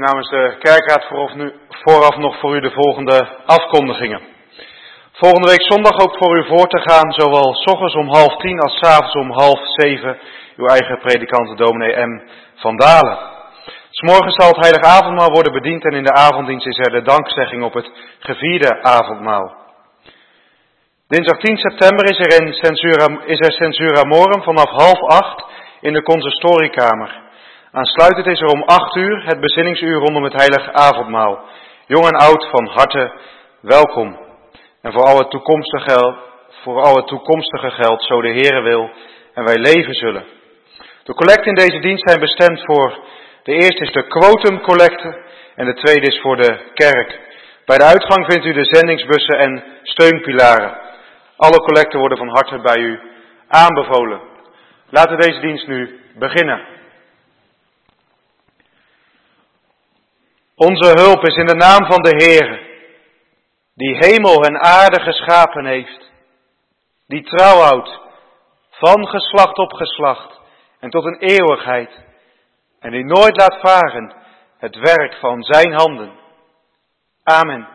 namens de kerkraad vooraf nog voor u de volgende afkondigingen. Volgende week zondag ook voor u voor te gaan, zowel 's ochtends om 6:30 als 's avonds om 6:30, uw eigen predikant dominee M. van Dalen. 's Morgens zal het heilige avondmaal worden bediend en in de avonddienst is er de dankzegging op het gevierde avondmaal. Dinsdag 10 september is er censura morum vanaf 7:30 in de consistoriekamer. Aansluitend is er om 8 uur het bezinningsuur rondom het heilige avondmaal. Jong en oud van harte welkom. En voor al het toekomstige geldt, zo de Heere wil en wij leven zullen. De collecten in deze dienst zijn bestemd voor, de eerste is de quotumcollecte en de tweede is voor de kerk. Bij de uitgang vindt u de zendingsbussen en steunpilaren. Alle collecten worden van harte bij u aanbevolen. Laten we deze dienst nu beginnen. Onze hulp is in de naam van de Heere, die hemel en aarde geschapen heeft, die trouw houdt van geslacht op geslacht en tot een eeuwigheid, en die nooit laat varen het werk van zijn handen. Amen.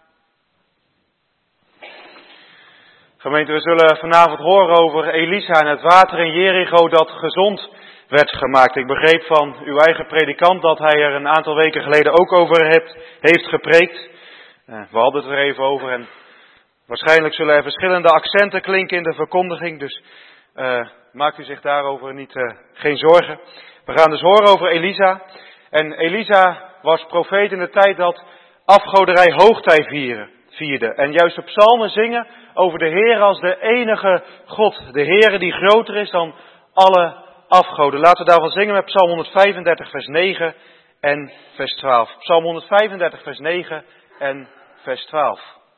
Gemeente, we zullen vanavond horen over Elisa en het water in Jericho dat gezond werd gemaakt. Ik begreep van uw eigen predikant dat hij er een aantal weken geleden ook over heeft gepreekt. We hadden het er even over en waarschijnlijk zullen er verschillende accenten klinken in de verkondiging. Dus maakt u zich daarover geen zorgen. We gaan dus horen over Elisa. En Elisa was profeet in de tijd dat afgoderij hoogtij vierde. En juist de psalmen zingen over de Heer als de enige God. De Heere die groter is dan alle afgoden. Laten we daarvan zingen met Psalm 135 vers 9 en vers 12. Psalm 135 vers 9 en vers 12.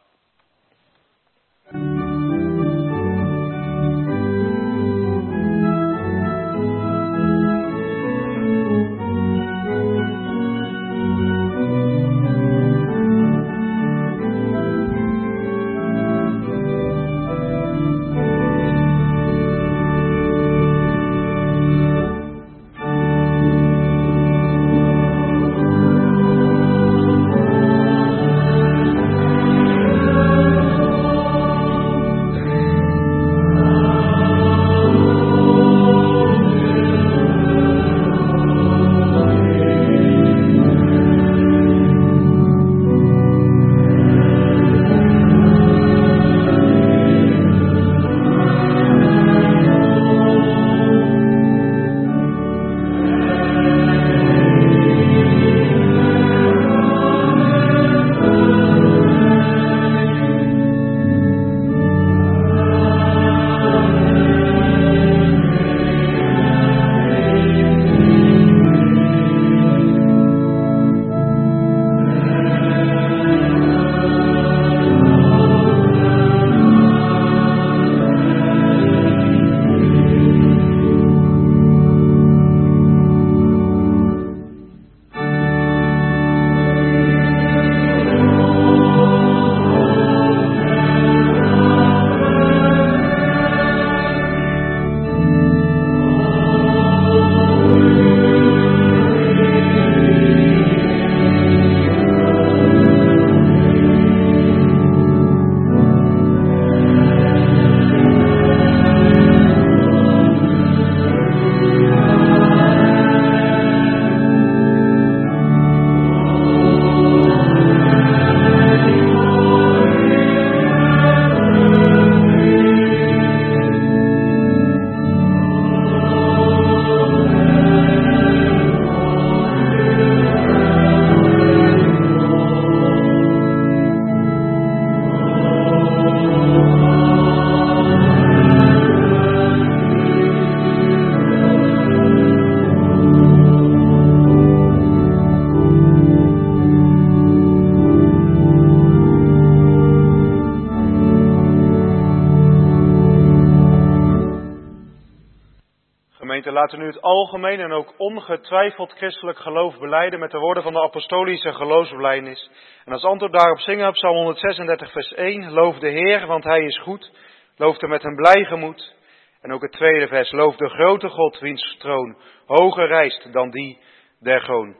Laten we nu het algemeen en ook ongetwijfeld christelijk geloof belijden met de woorden van de apostolische geloofsbelijdenis. En als antwoord daarop zingen we Psalm 136 vers 1. Loof de Heer, want Hij is goed. Loof hem met een blij gemoed. En ook het tweede vers. Loof de grote God, wiens troon hoger rijst dan die der goon.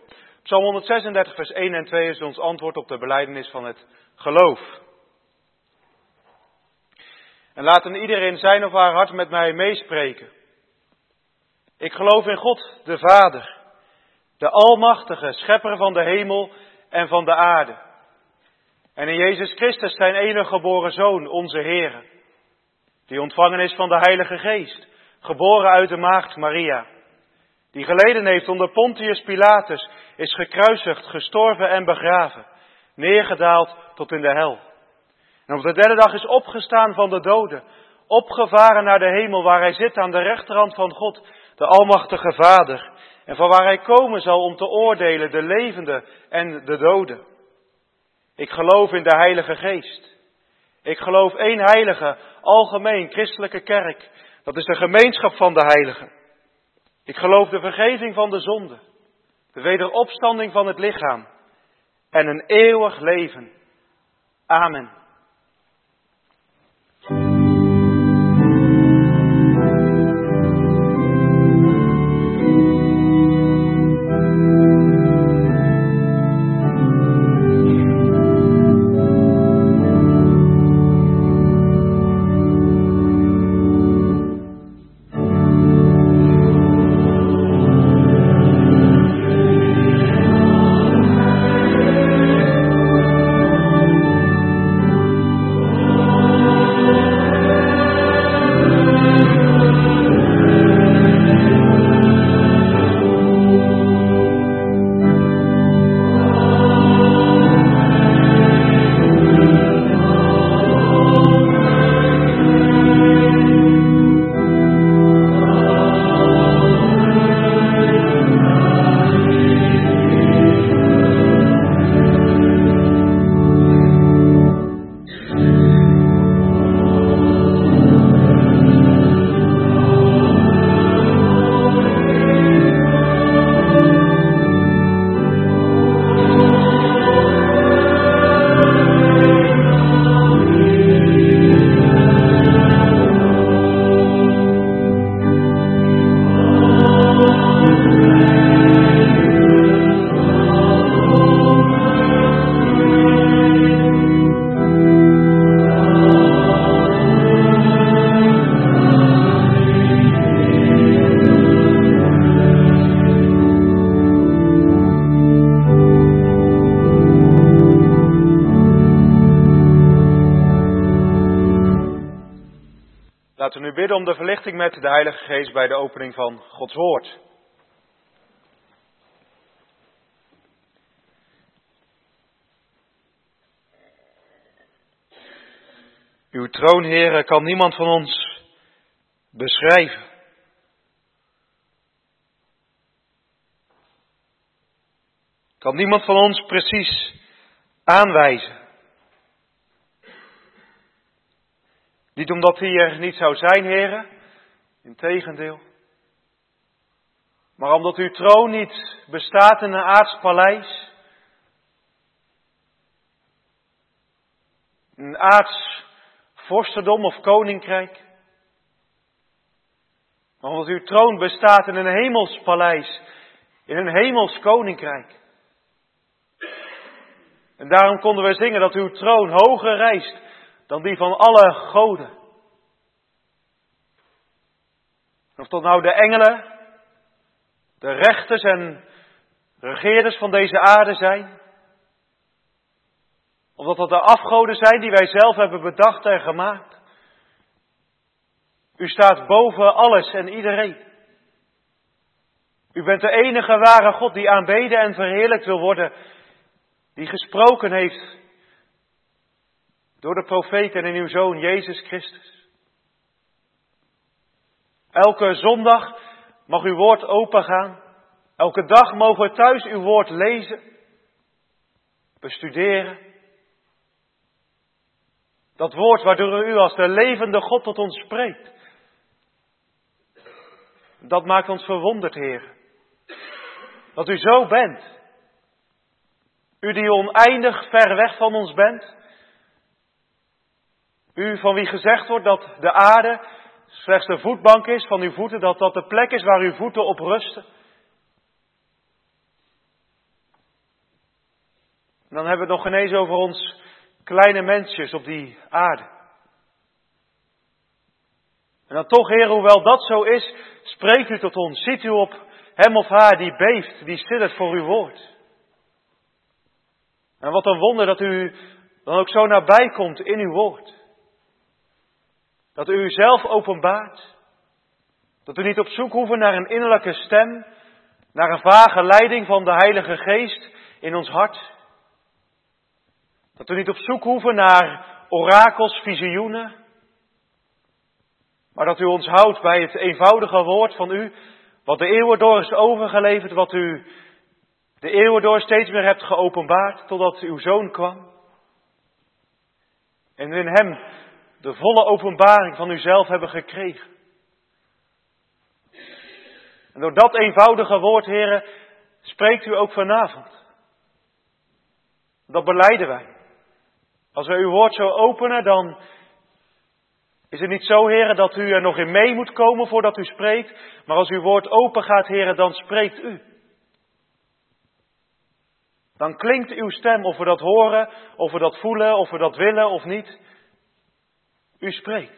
Psalm 136 vers 1 en 2 is ons antwoord op de belijdenis van het geloof. En laten iedereen zijn of haar hart met mij meespreken. Ik geloof in God, de Vader, de Almachtige, Schepper van de hemel en van de aarde. En in Jezus Christus, zijn enige geboren Zoon, onze Heere, die ontvangen is van de Heilige Geest, geboren uit de maagd Maria, die geleden heeft onder Pontius Pilatus, is gekruisigd, gestorven en begraven, neergedaald tot in de hel. En op de derde dag is opgestaan van de doden, opgevaren naar de hemel, waar hij zit aan de rechterhand van God, de Almachtige Vader, en van waar hij komen zal om te oordelen de levenden en de doden. Ik geloof in de Heilige Geest. Ik geloof één heilige, algemeen, christelijke kerk. Dat is de gemeenschap van de heiligen. Ik geloof de vergeving van de zonde, de wederopstanding van het lichaam en een eeuwig leven. Amen. Laten we nu bidden om de verlichting met de Heilige Geest bij de opening van Gods Woord. Uw troon, Heere, kan niemand van ons beschrijven. Kan niemand van ons precies aanwijzen. Niet omdat hij er niet zou zijn, Heere, integendeel. Maar omdat uw troon niet bestaat in een aards paleis. Een aards vorstendom of koninkrijk. Maar omdat uw troon bestaat in een hemels paleis, in een hemels koninkrijk. En daarom konden we zingen dat uw troon hoger rijst dan die van alle goden. Of dat nou de engelen, de rechters en regeerders van deze aarde zijn. Of dat de afgoden zijn die wij zelf hebben bedacht en gemaakt. U staat boven alles en iedereen. U bent de enige ware God die aanbeden en verheerlijkt wil worden. Die gesproken heeft door de profeten en in uw Zoon Jezus Christus. Elke zondag mag uw woord opengaan. Elke dag mogen we thuis uw woord lezen, bestuderen. Dat woord waardoor u als de levende God tot ons spreekt. Dat maakt ons verwonderd, Heer. Dat u zo bent. U die oneindig ver weg van ons bent. U van wie gezegd wordt dat de aarde slechts de voetbank is van uw voeten. Dat dat de plek is waar uw voeten op rusten. En dan hebben we het nog ineens over ons kleine mensjes op die aarde. En dan toch, Heer, hoewel dat zo is, spreekt u tot ons. Ziet u op hem of haar die beeft, die siddert voor uw woord. En wat een wonder dat u dan ook zo nabij komt in uw woord. Dat u uzelf openbaart. Dat u niet op zoek hoeft naar een innerlijke stem, naar een vage leiding van de Heilige Geest in ons hart. Dat we niet op zoek hoeven naar orakels, visioenen. Maar dat u ons houdt bij het eenvoudige woord van u, wat de eeuwen door is overgeleverd, wat u de eeuwen door steeds meer hebt geopenbaard, totdat uw Zoon kwam. En in hem de volle openbaring van uzelf hebben gekregen. En door dat eenvoudige woord, Heere, spreekt u ook vanavond. Dat belijden wij. Als wij uw woord zo openen, dan is het niet zo, Heere, dat u er nog in mee moet komen voordat u spreekt. Maar als uw woord open gaat, Heere, dan spreekt u. Dan klinkt uw stem, of we dat horen, of we dat voelen, of we dat willen of niet. U spreekt.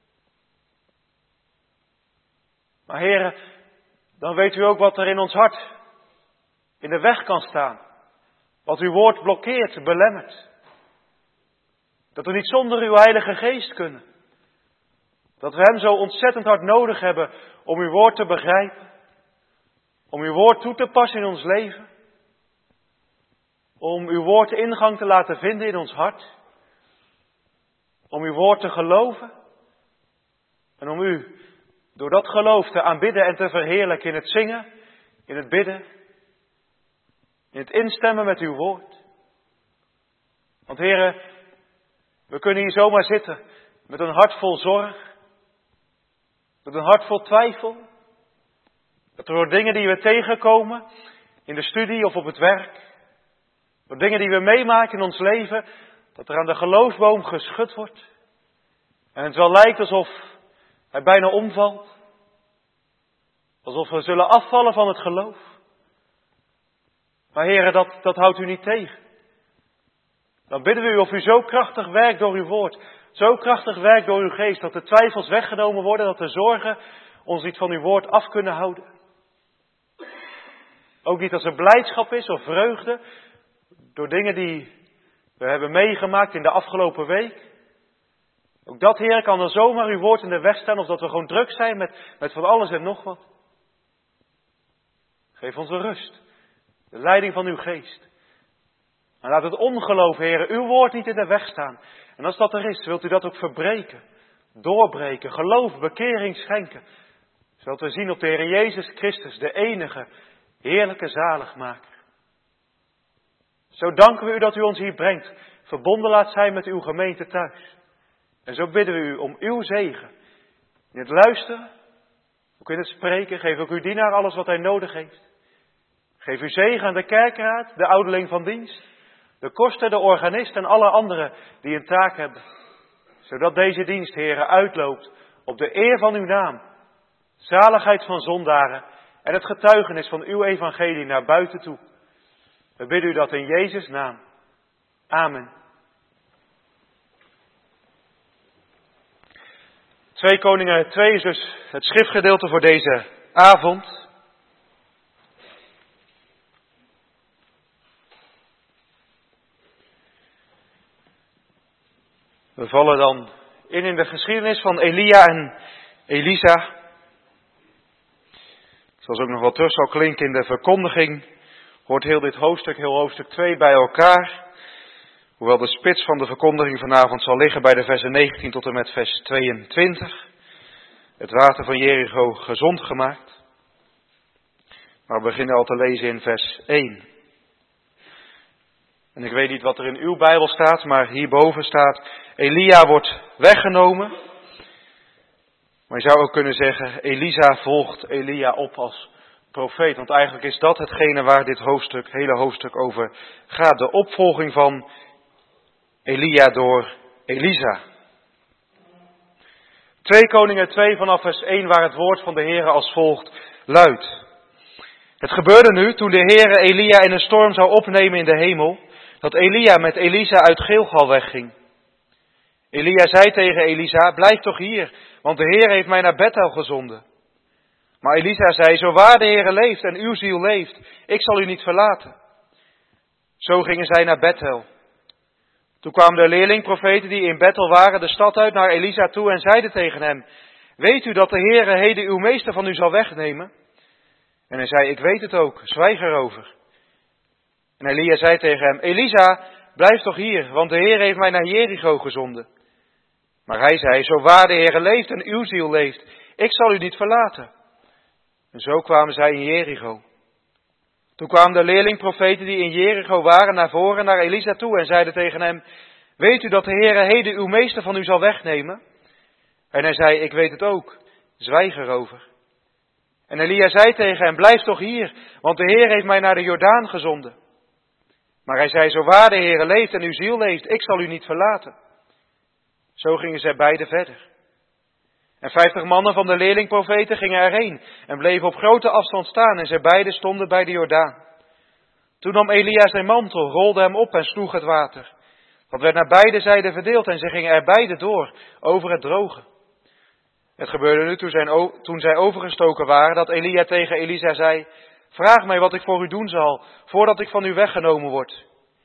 Maar Heere, dan weet u ook wat er in ons hart in de weg kan staan. Wat uw woord blokkeert, belemmert. Dat we niet zonder uw Heilige Geest kunnen. Dat we hem zo ontzettend hard nodig hebben om uw woord te begrijpen. Om uw woord toe te passen in ons leven. Om uw woord ingang te laten vinden in ons hart. Om uw woord te geloven. En om u door dat geloof te aanbidden en te verheerlijken in het zingen, in het bidden, in het instemmen met uw woord. Want Heere, we kunnen hier zomaar zitten met een hart vol zorg, met een hart vol twijfel. Dat er door dingen die we tegenkomen in de studie of op het werk, door dingen die we meemaken in ons leven, dat er aan de geloofsboom geschud wordt. En het wel lijkt alsof hij bijna omvalt. Alsof we zullen afvallen van het geloof. Maar Heere, dat houdt u niet tegen. Dan bidden we u of u zo krachtig werkt door uw woord. Zo krachtig werkt door uw geest. Dat de twijfels weggenomen worden. Dat de zorgen ons niet van uw woord af kunnen houden. Ook niet als er blijdschap is of vreugde. Door dingen die we hebben meegemaakt in de afgelopen week. Ook dat, Heer, kan dan zomaar uw woord in de weg staan. Of dat we gewoon druk zijn met van alles en nog wat. Geef ons de rust. De leiding van uw geest. En laat het ongeloof, Heer, uw woord niet in de weg staan. En als dat er is, wilt u dat ook verbreken. Doorbreken. Geloof, bekering schenken. Zodat we zien op de Heer Jezus Christus, de enige, heerlijke zaligmaker. Zo danken we u dat u ons hier brengt. Verbonden laat zijn met uw gemeente thuis. En zo bidden we u om uw zegen. In het luisteren, ook in het spreken, geef ook uw dienaar alles wat hij nodig heeft. Geef uw zegen aan de kerkraad, de ouderling van dienst, de koster, de organist en alle anderen die een taak hebben. Zodat deze dienst, Heere, uitloopt op de eer van uw naam, zaligheid van zondaren en het getuigenis van uw evangelie naar buiten toe. We bidden u dat in Jezus' naam. Amen. 2 Koningen 2 is dus het schriftgedeelte voor deze avond. We vallen dan in de geschiedenis van Elia en Elisa. Zoals ook nog wel terug zal klinken in de verkondiging, hoort heel dit hoofdstuk, heel hoofdstuk 2 bij elkaar. Hoewel de spits van de verkondiging vanavond zal liggen bij de versen 19 tot en met vers 22. Het water van Jericho gezond gemaakt. Maar we beginnen al te lezen in vers 1. En ik weet niet wat er in uw Bijbel staat, maar hierboven staat: Elia wordt weggenomen. Maar je zou ook kunnen zeggen, Elisa volgt Elia op als profeet. Want eigenlijk is dat hetgene waar dit hele hoofdstuk over gaat. De opvolging van Elia door Elisa. 2 Koningen 2 vanaf vers 1, waar het woord van de Heere als volgt luidt. Het gebeurde nu, toen de Heere Elia in een storm zou opnemen in de hemel, dat Elia met Elisa uit Gilgal wegging. Elia zei tegen Elisa, blijf toch hier, want de Heer heeft mij naar Bethel gezonden. Maar Elisa zei, zo waar de Heer leeft en uw ziel leeft, ik zal u niet verlaten. Zo gingen zij naar Bethel. Toen kwamen de leerlingprofeten die in Bethel waren de stad uit naar Elisa toe en zeiden tegen hem, weet u dat de Heer heden uw meester van u zal wegnemen? En hij zei, ik weet het ook, zwijg erover. En Elia zei tegen hem, Elisa, blijf toch hier, want de Heer heeft mij naar Jericho gezonden. Maar hij zei, zo waar de Heer leeft en uw ziel leeft, ik zal u niet verlaten. En zo kwamen zij in Jericho. Toen kwamen de leerlingprofeten die in Jericho waren naar voren naar Elisa toe en zeiden tegen hem, weet u dat de Heer heden uw meester van u zal wegnemen? En hij zei, ik weet het ook, zwijg erover. En Elia zei tegen hem, blijf toch hier, want de Heer heeft mij naar de Jordaan gezonden. Maar hij zei, zo waar de Heer leeft en uw ziel leeft, ik zal u niet verlaten. Zo gingen zij beiden verder. En 50 mannen van de leerlingprofeten gingen erheen en bleven op grote afstand staan en zij beiden stonden bij de Jordaan. Toen nam Elia zijn mantel, rolde hem op en sloeg het water. Dat werd naar beide zijden verdeeld en zij gingen er beide door, over het droge. Het gebeurde nu toen zij overgestoken waren, dat Elia tegen Elisa zei, vraag mij wat ik voor u doen zal, voordat ik van u weggenomen word.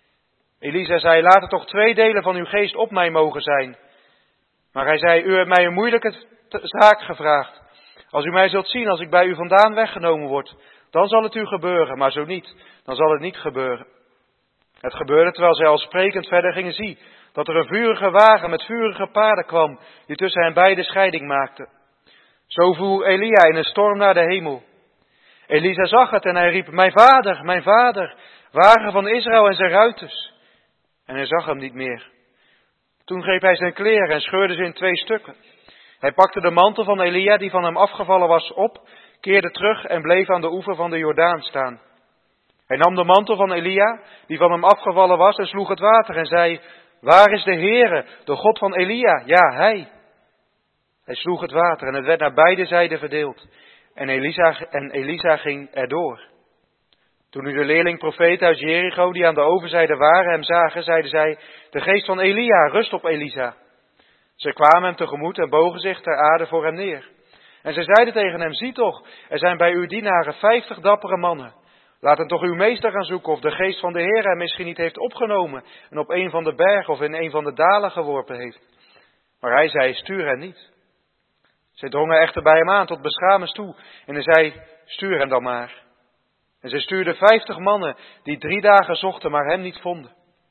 Elisa zei, laat er toch 2 delen van uw geest op mij mogen zijn. Maar hij zei, u hebt mij een moeilijke zaak gevraagd. Als u mij zult zien als ik bij u vandaan weggenomen word, dan zal het u gebeuren, maar zo niet, dan zal het niet gebeuren. Het gebeurde terwijl zij al sprekend verder gingen, zie, dat er een vurige wagen met vurige paarden kwam, die tussen hen beiden scheiding maakte. Zo voer Elia in een storm naar de hemel. Elisa zag het en hij riep, mijn vader, wagen van Israël en zijn ruiters. En hij zag hem niet meer. Toen greep hij zijn kleren en scheurde ze in 2 stukken. Hij pakte de mantel van Elia die van hem afgevallen was op, keerde terug en bleef aan de oever van de Jordaan staan. Hij nam de mantel van Elia die van hem afgevallen was en sloeg het water en zei, waar is de Heere, de God van Elia? Ja, hij. Hij sloeg het water en het werd naar beide zijden verdeeld. En Elisa ging erdoor. Toen nu de leerlingprofeten uit Jericho, die aan de overzijde waren, hem zagen, zeiden zij, de geest van Elia, rust op Elisa. Zij kwamen hem tegemoet en bogen zich ter aarde voor hem neer. En zij zeiden tegen hem, zie toch, er zijn bij uw dienaren 50 dappere mannen. Laat hem toch uw meester gaan zoeken of de geest van de Heer hem misschien niet heeft opgenomen en op een van de bergen of in een van de dalen geworpen heeft. Maar hij zei, stuur hen niet. Zij drongen echter bij hem aan tot beschamens toe en hij zei, stuur hen dan maar. En zij stuurden 50 mannen die 3 dagen zochten, maar hem niet vonden.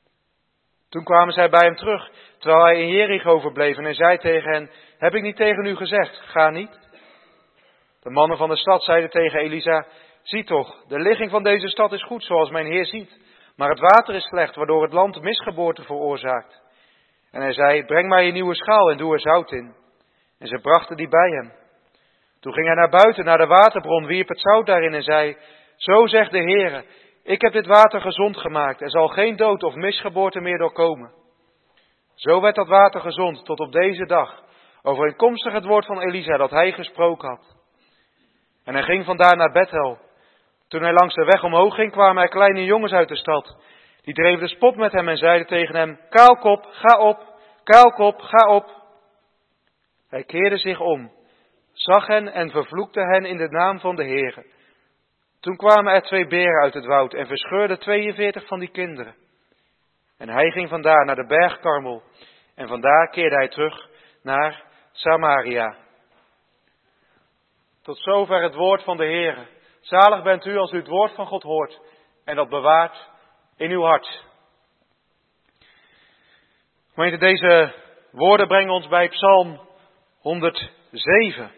Toen kwamen zij bij hem terug, terwijl hij in Jericho verbleef en hij zei tegen hen, heb ik niet tegen u gezegd, ga niet? De mannen van de stad zeiden tegen Elisa, zie toch, de ligging van deze stad is goed zoals mijn Heer ziet, maar het water is slecht, waardoor het land misgeboorte veroorzaakt. En hij zei, breng mij een nieuwe schaal en doe er zout in. En ze brachten die bij hem. Toen ging hij naar buiten, naar de waterbron, wierp het zout daarin en zei, zo zegt de Heere, ik heb dit water gezond gemaakt, er zal geen dood of misgeboorte meer doorkomen. Zo werd dat water gezond tot op deze dag, overeenkomstig het woord van Elisa dat hij gesproken had. En hij ging vandaar naar Bethel. Toen hij langs de weg omhoog ging, kwamen er kleine jongens uit de stad. Die dreven de spot met hem en zeiden tegen hem, kaalkop, ga op, kaalkop, ga op. Hij keerde zich om, zag hen en vervloekte hen in de naam van de Heere. Toen kwamen er 2 beren uit het woud en verscheurden 42 van die kinderen. En hij ging vandaar naar de berg Karmel en vandaar keerde hij terug naar Samaria. Tot zover het woord van de Heere. Zalig bent u als u het woord van God hoort en dat bewaart in uw hart. Gemeente, deze woorden brengen ons bij Psalm 107.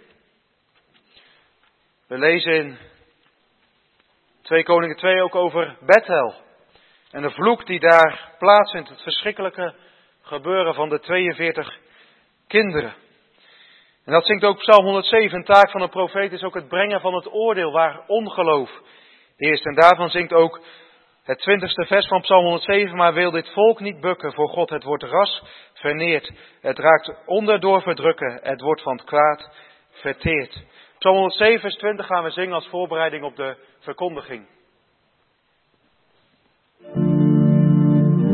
We lezen in 2 Koningen 2 ook over Bethel. En de vloek die daar plaatsvindt, het verschrikkelijke gebeuren van de 42 kinderen. En dat zingt ook Psalm 107, een taak van een profeet is ook het brengen van het oordeel waar ongeloof heerst. En daarvan zingt ook het 20e vers van Psalm 107, maar wil dit volk niet bukken voor God, het wordt ras verneerd. Het raakt onder door verdrukken, het wordt van het kwaad verteerd. Psalm 107 vers 20 gaan we zingen als voorbereiding op de verkondiging.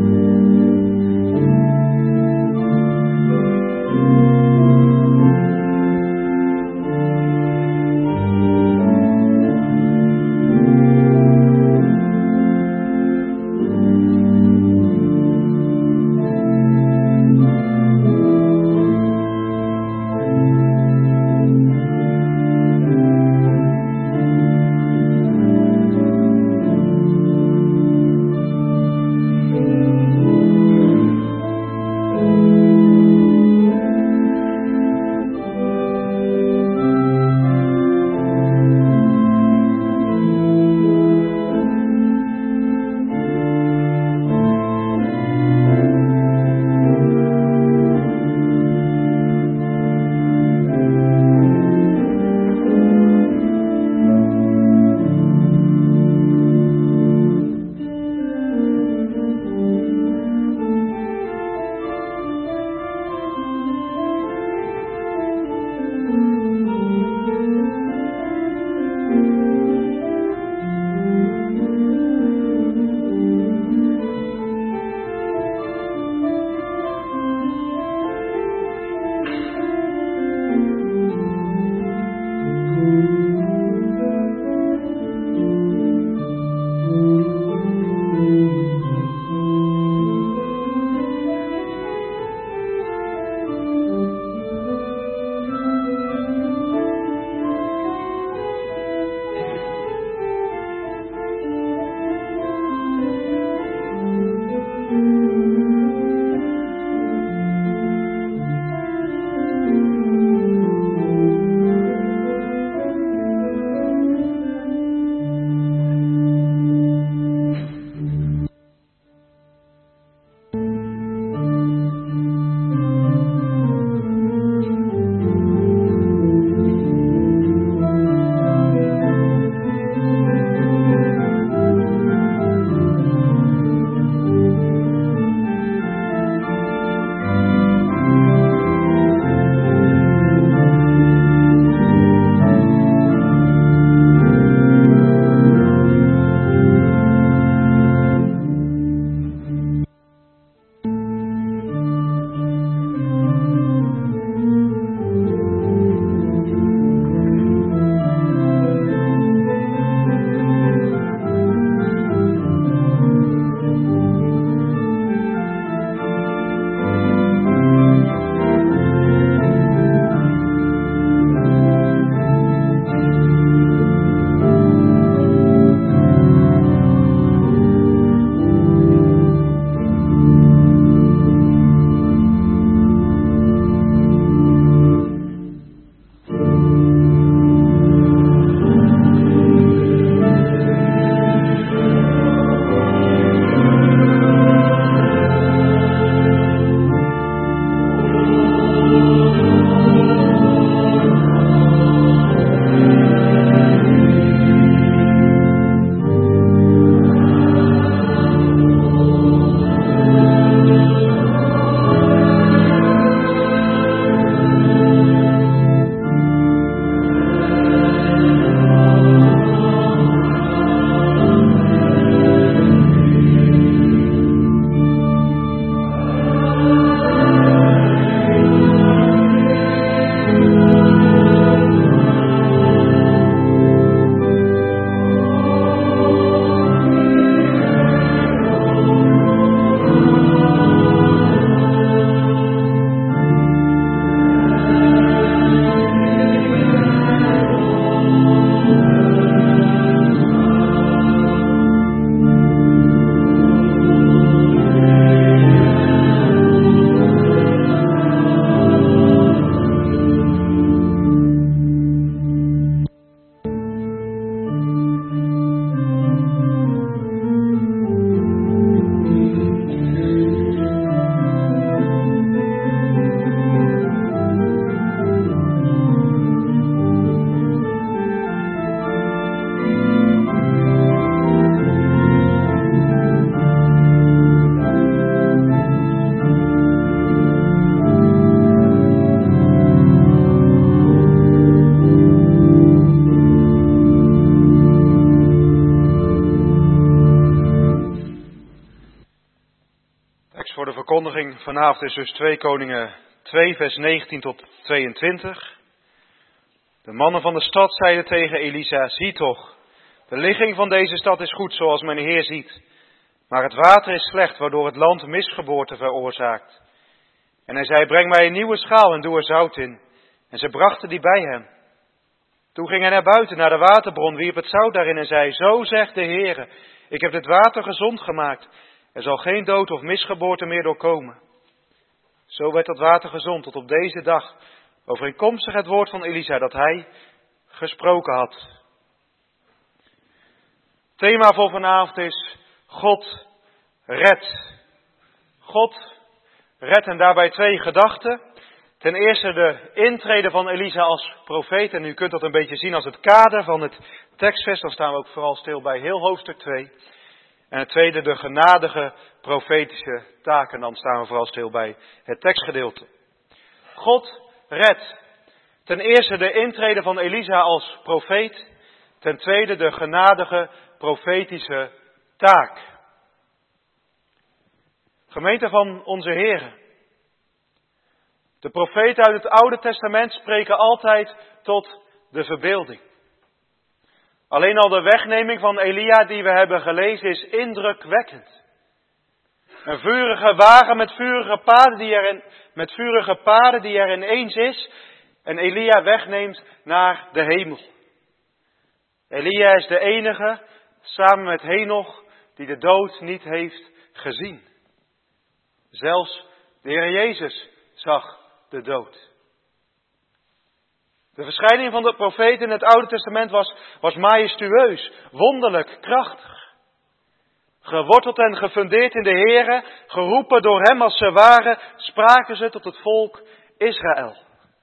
verkondiging vanavond is dus 2 Koningen 2 vers 19 tot 22. De mannen van de stad zeiden tegen Elisa, zie toch, de ligging van deze stad is goed zoals mijn Heer ziet. Maar het water is slecht, waardoor het land misgeboorte veroorzaakt. En hij zei, breng mij een nieuwe schaal en doe er zout in. En ze brachten die bij hem. Toen ging hij naar buiten, naar de waterbron, wierp het zout daarin en zei, zo zegt de Heer, ik heb dit water gezond gemaakt. Er zal geen dood of misgeboorte meer doorkomen. Zo werd dat water gezond tot op deze dag, overeenkomstig het woord van Elisa dat hij gesproken had. Het thema voor vanavond is God redt. God redt en daarbij 2 gedachten. Ten eerste de intrede van Elisa als profeet. En u kunt dat een beetje zien als het kader van het tekstvers. Dan staan we ook vooral stil bij heel hoofdstuk 2. En het tweede de genadige profetische taak. En dan staan we vooral stil bij het tekstgedeelte. God redt. Ten eerste de intrede van Elisa als profeet. Ten tweede de genadige profetische taak. Gemeente van onze Heer. De profeten uit het Oude Testament spreken altijd tot de verbeelding. Alleen al de wegneming van Elia die we hebben gelezen is indrukwekkend. Een vurige wagen met vurige paarden die er ineens is en Elia wegneemt naar de hemel. Elia is de enige, samen met Henoch, die de dood niet heeft gezien. Zelfs de Heer Jezus zag de dood. De verschijning van de profeet in het Oude Testament was majestueus, wonderlijk, krachtig. Geworteld en gefundeerd in de Here, geroepen door hem als ze waren, spraken ze tot het volk Israël.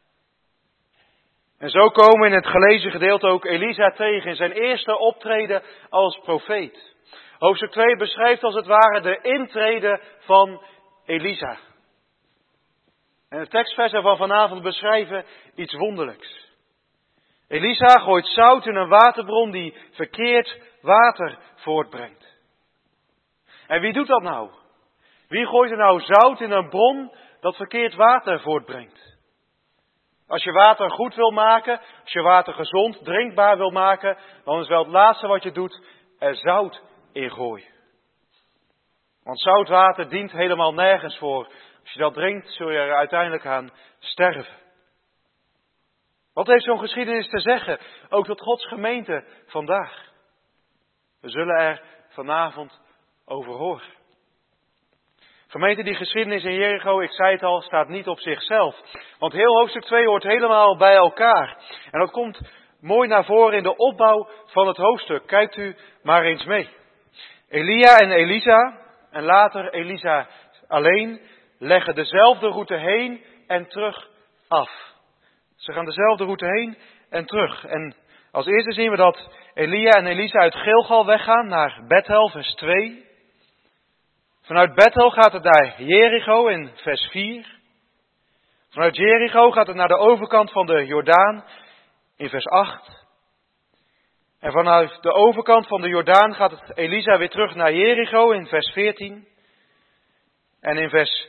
En zo komen in het gelezen gedeelte ook Elisa tegen in zijn eerste optreden als profeet. Hoofdstuk 2 beschrijft als het ware de intrede van Elisa. En de tekstversen van vanavond beschrijven iets wonderlijks. Elisa gooit zout in een waterbron die verkeerd water voortbrengt. En wie doet dat nou? Wie gooit er nou zout in een bron dat verkeerd water voortbrengt? Als je water goed wil maken, als je water gezond, drinkbaar wil maken, dan is wel het laatste wat je doet er zout in gooien. Want zoutwater dient helemaal nergens voor. Als je dat drinkt, zul je er uiteindelijk aan sterven. Wat heeft zo'n geschiedenis te zeggen? Ook tot Gods gemeente vandaag. We zullen er vanavond over horen. Gemeente, die geschiedenis in Jericho, ik zei het al, staat niet op zichzelf. Want heel hoofdstuk 2 hoort helemaal bij elkaar. En dat komt mooi naar voren in de opbouw van het hoofdstuk. Kijkt u maar eens mee. Elia en Elisa, en later Elisa alleen, leggen dezelfde route heen en terug af. Ze gaan dezelfde route heen en terug. En als eerste zien we dat Elia en Elisa uit Gilgal weggaan naar Bethel, vers 2. Vanuit Bethel gaat het naar Jericho in vers 4. Vanuit Jericho gaat het naar de overkant van de Jordaan in vers 8. En vanuit de overkant van de Jordaan gaat het Elisa weer terug naar Jericho in vers 14. En in vers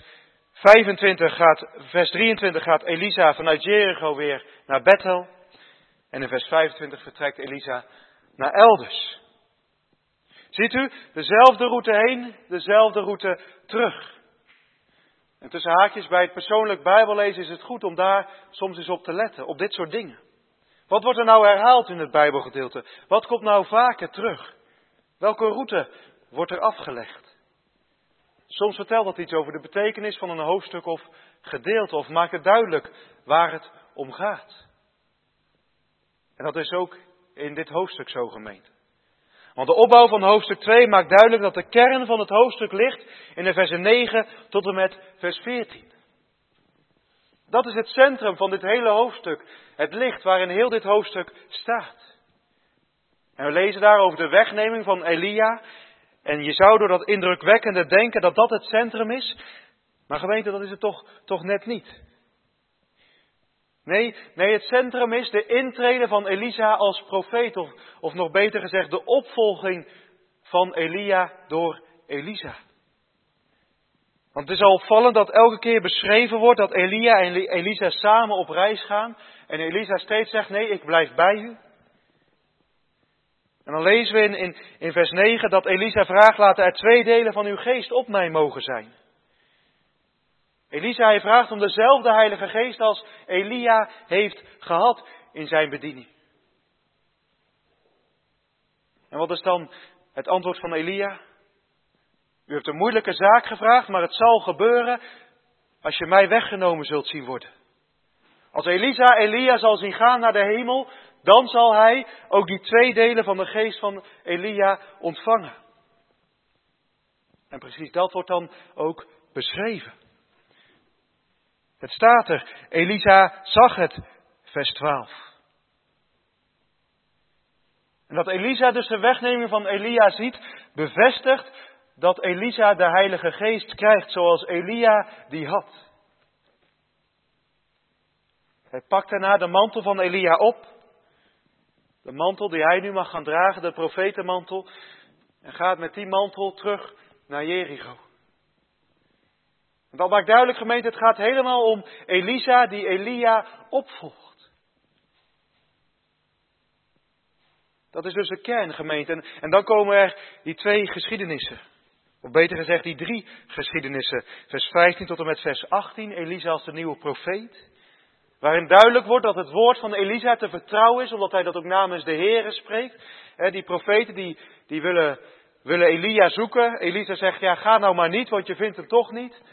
23 gaat Elisa vanuit Jericho weer naar Bethel. En in vers 25 vertrekt Elisa naar elders. Ziet u, dezelfde route heen, dezelfde route terug. En tussen haakjes bij het persoonlijk Bijbellezen is het goed om daar soms eens op te letten, op dit soort dingen. Wat wordt er nou herhaald in het Bijbelgedeelte? Wat komt nou vaker terug? Welke route wordt er afgelegd? Soms vertelt dat iets over de betekenis van een hoofdstuk of gedeelte of maakt het duidelijk waar het om gaat. En dat is ook in dit hoofdstuk zo, gemeente. Want de opbouw van hoofdstuk 2 maakt duidelijk dat de kern van het hoofdstuk ligt in de versen 9 tot en met vers 14. Dat is het centrum van dit hele hoofdstuk. Het licht waarin heel dit hoofdstuk staat. En we lezen daar over de wegneming van Elia. En je zou door dat indrukwekkende denken dat dat het centrum is. Maar gemeente, dat is het toch net niet. Nee, het centrum is de intrede van Elisa als profeet. Of nog beter gezegd, de opvolging van Elia door Elisa. Want het is al opvallend dat elke keer beschreven wordt dat Elia en Elisa samen op reis gaan. En Elisa steeds zegt, nee, ik blijf bij u. En dan lezen we in vers 9 dat Elisa vraagt, laten er 2 delen van uw geest op mij mogen zijn. Elisa, hij vraagt om dezelfde Heilige Geest als Elia heeft gehad in zijn bediening. En wat is dan het antwoord van Elia? U hebt een moeilijke zaak gevraagd, maar het zal gebeuren als je mij weggenomen zult zien worden. Als Elia zal zien gaan naar de hemel, dan zal hij ook die 2 delen van de geest van Elia ontvangen. En precies dat wordt dan ook beschreven. Het staat er, Elisa zag het, vers 12. En dat Elisa dus de wegneming van Elia ziet, bevestigt dat Elisa de Heilige Geest krijgt zoals Elia die had. Hij pakt daarna de mantel van Elia op. De mantel die hij nu mag gaan dragen, de profetenmantel. En gaat met die mantel terug naar Jericho. En dat maakt duidelijk, gemeente, het gaat helemaal om Elisa die Elia opvolgt. Dat is dus de kern, gemeente. En dan komen er die 2 geschiedenissen. Of beter gezegd, die 3 geschiedenissen. Vers 15 tot en met vers 18. Elisa als de nieuwe profeet. Waarin duidelijk wordt dat het woord van Elisa te vertrouwen is. Omdat hij dat ook namens de Heere spreekt. Die profeten die willen Elia zoeken. Elisa zegt, ja, ga nou maar niet, want je vindt hem toch niet.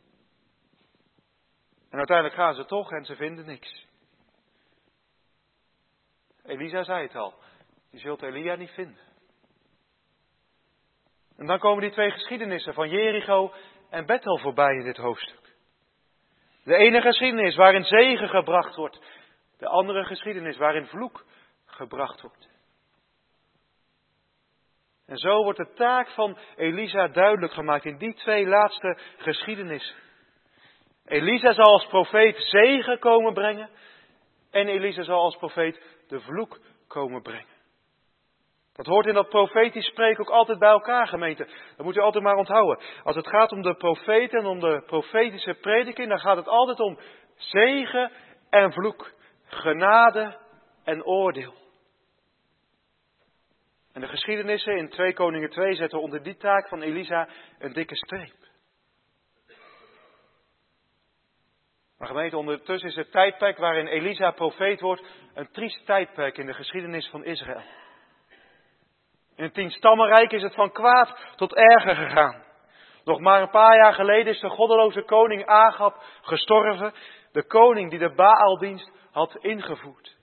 En uiteindelijk gaan ze toch en ze vinden niks. Elisa zei het al. Je zult Elia niet vinden. En dan komen die 2 geschiedenissen van Jericho en Bethel voorbij in dit hoofdstuk. De ene geschiedenis waarin zegen gebracht wordt. De andere geschiedenis waarin vloek gebracht wordt. En zo wordt de taak van Elisa duidelijk gemaakt in die 2 laatste geschiedenissen. Elisa zal als profeet zegen komen brengen. En Elisa zal als profeet de vloek komen brengen. Dat hoort in dat profetisch spreken ook altijd bij elkaar, gemeente. Dat moet u altijd maar onthouden. Als het gaat om de profeten en om de profetische prediking, dan gaat het altijd om zegen en vloek. Genade en oordeel. En de geschiedenissen in 2 Koningen 2 zetten onder die taak van Elisa een dikke streep. Maar gemeente, ondertussen is het tijdperk waarin Elisa profeet wordt een triest tijdperk in de geschiedenis van Israël. In het 10-stammenrijk is het van kwaad tot erger gegaan. Nog maar een paar jaar geleden is de goddeloze koning Agab gestorven. De koning die de Baaldienst had ingevoerd.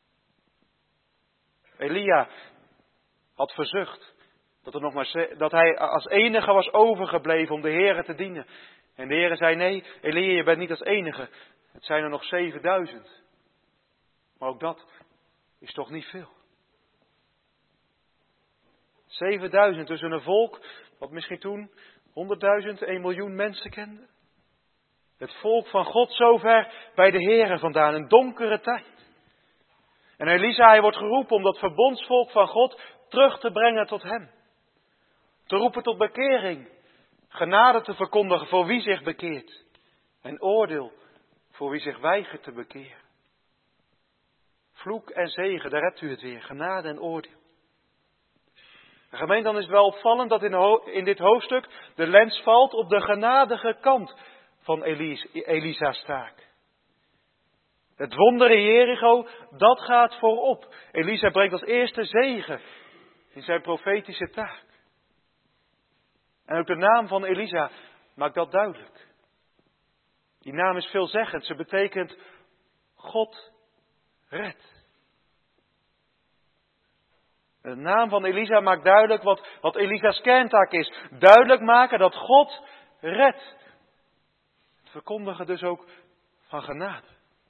Elia had verzucht dat hij als enige was overgebleven om de Heere te dienen. En de Heere zei, nee, Elia, je bent niet als enige. Het zijn er nog 7000. Maar ook dat is toch niet veel. 7000 tussen een volk wat misschien toen 100.000, 1 miljoen mensen kende. Het volk van God zo ver bij de Heere vandaan, een donkere tijd. En Elisa, hij wordt geroepen om dat verbondsvolk van God terug te brengen tot hem. Te roepen tot bekering. Genade te verkondigen voor wie zich bekeert. En oordeel voor wie zich weigert te bekeren. Vloek en zegen, daar hebt u het weer. Genade en oordeel. Gemeente, dan is het wel opvallend dat in dit hoofdstuk de lens valt op de genadige kant van Elisa's taak. Het wonder in Jericho, dat gaat voorop. Elisa brengt als eerste zegen in zijn profetische taak. En ook de naam van Elisa maakt dat duidelijk. Die naam is veelzeggend. Ze betekent God redt. De naam van Elisa maakt duidelijk wat Elisa's kerntaak is. Duidelijk maken dat God redt. Het verkondigen dus ook van genade.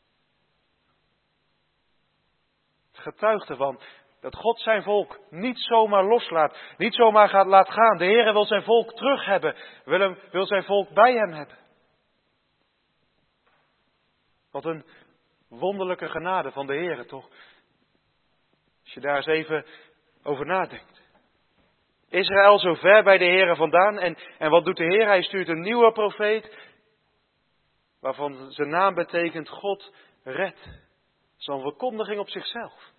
Het getuigt ervan dat God zijn volk niet zomaar loslaat. Niet zomaar laat gaan. De Heere wil zijn volk terug hebben. Wil zijn volk bij hem hebben. Wat een wonderlijke genade van de Heere, toch? Als je daar eens even over nadenkt. Israël zo ver bij de Heere vandaan. En wat doet de Heer? Hij stuurt een nieuwe profeet, waarvan zijn naam betekent God redt. Zo'n verkondiging op zichzelf.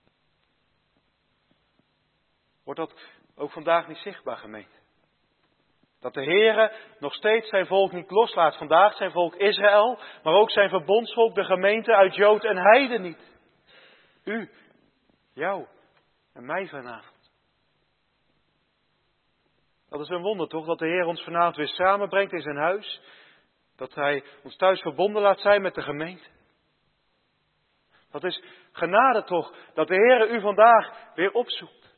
Wordt dat ook vandaag niet zichtbaar, gemeente? Dat de Heere nog steeds zijn volk niet loslaat. Vandaag zijn volk Israël, maar ook zijn verbondsvolk, de gemeente uit Jood en Heiden niet. U, jou en mij vanavond. Dat is een wonder toch, dat de Heer ons vanavond weer samenbrengt in zijn huis. Dat Hij ons thuis verbonden laat zijn met de gemeente. Dat is genade toch, dat de Heer u vandaag weer opzoekt.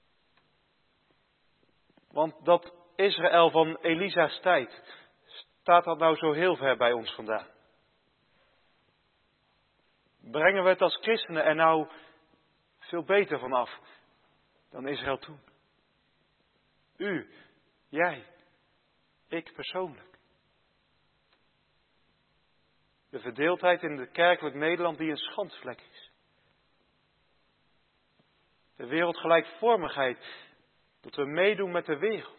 Want dat Israël van Elisa's tijd, staat dat nou zo heel ver bij ons vandaan? Brengen we het als christenen er nou veel beter vanaf dan Israël toen? U, jij, ik persoonlijk. De verdeeldheid in het kerkelijk Nederland die een schandvlek is. De wereldgelijkvormigheid, dat we meedoen met de wereld.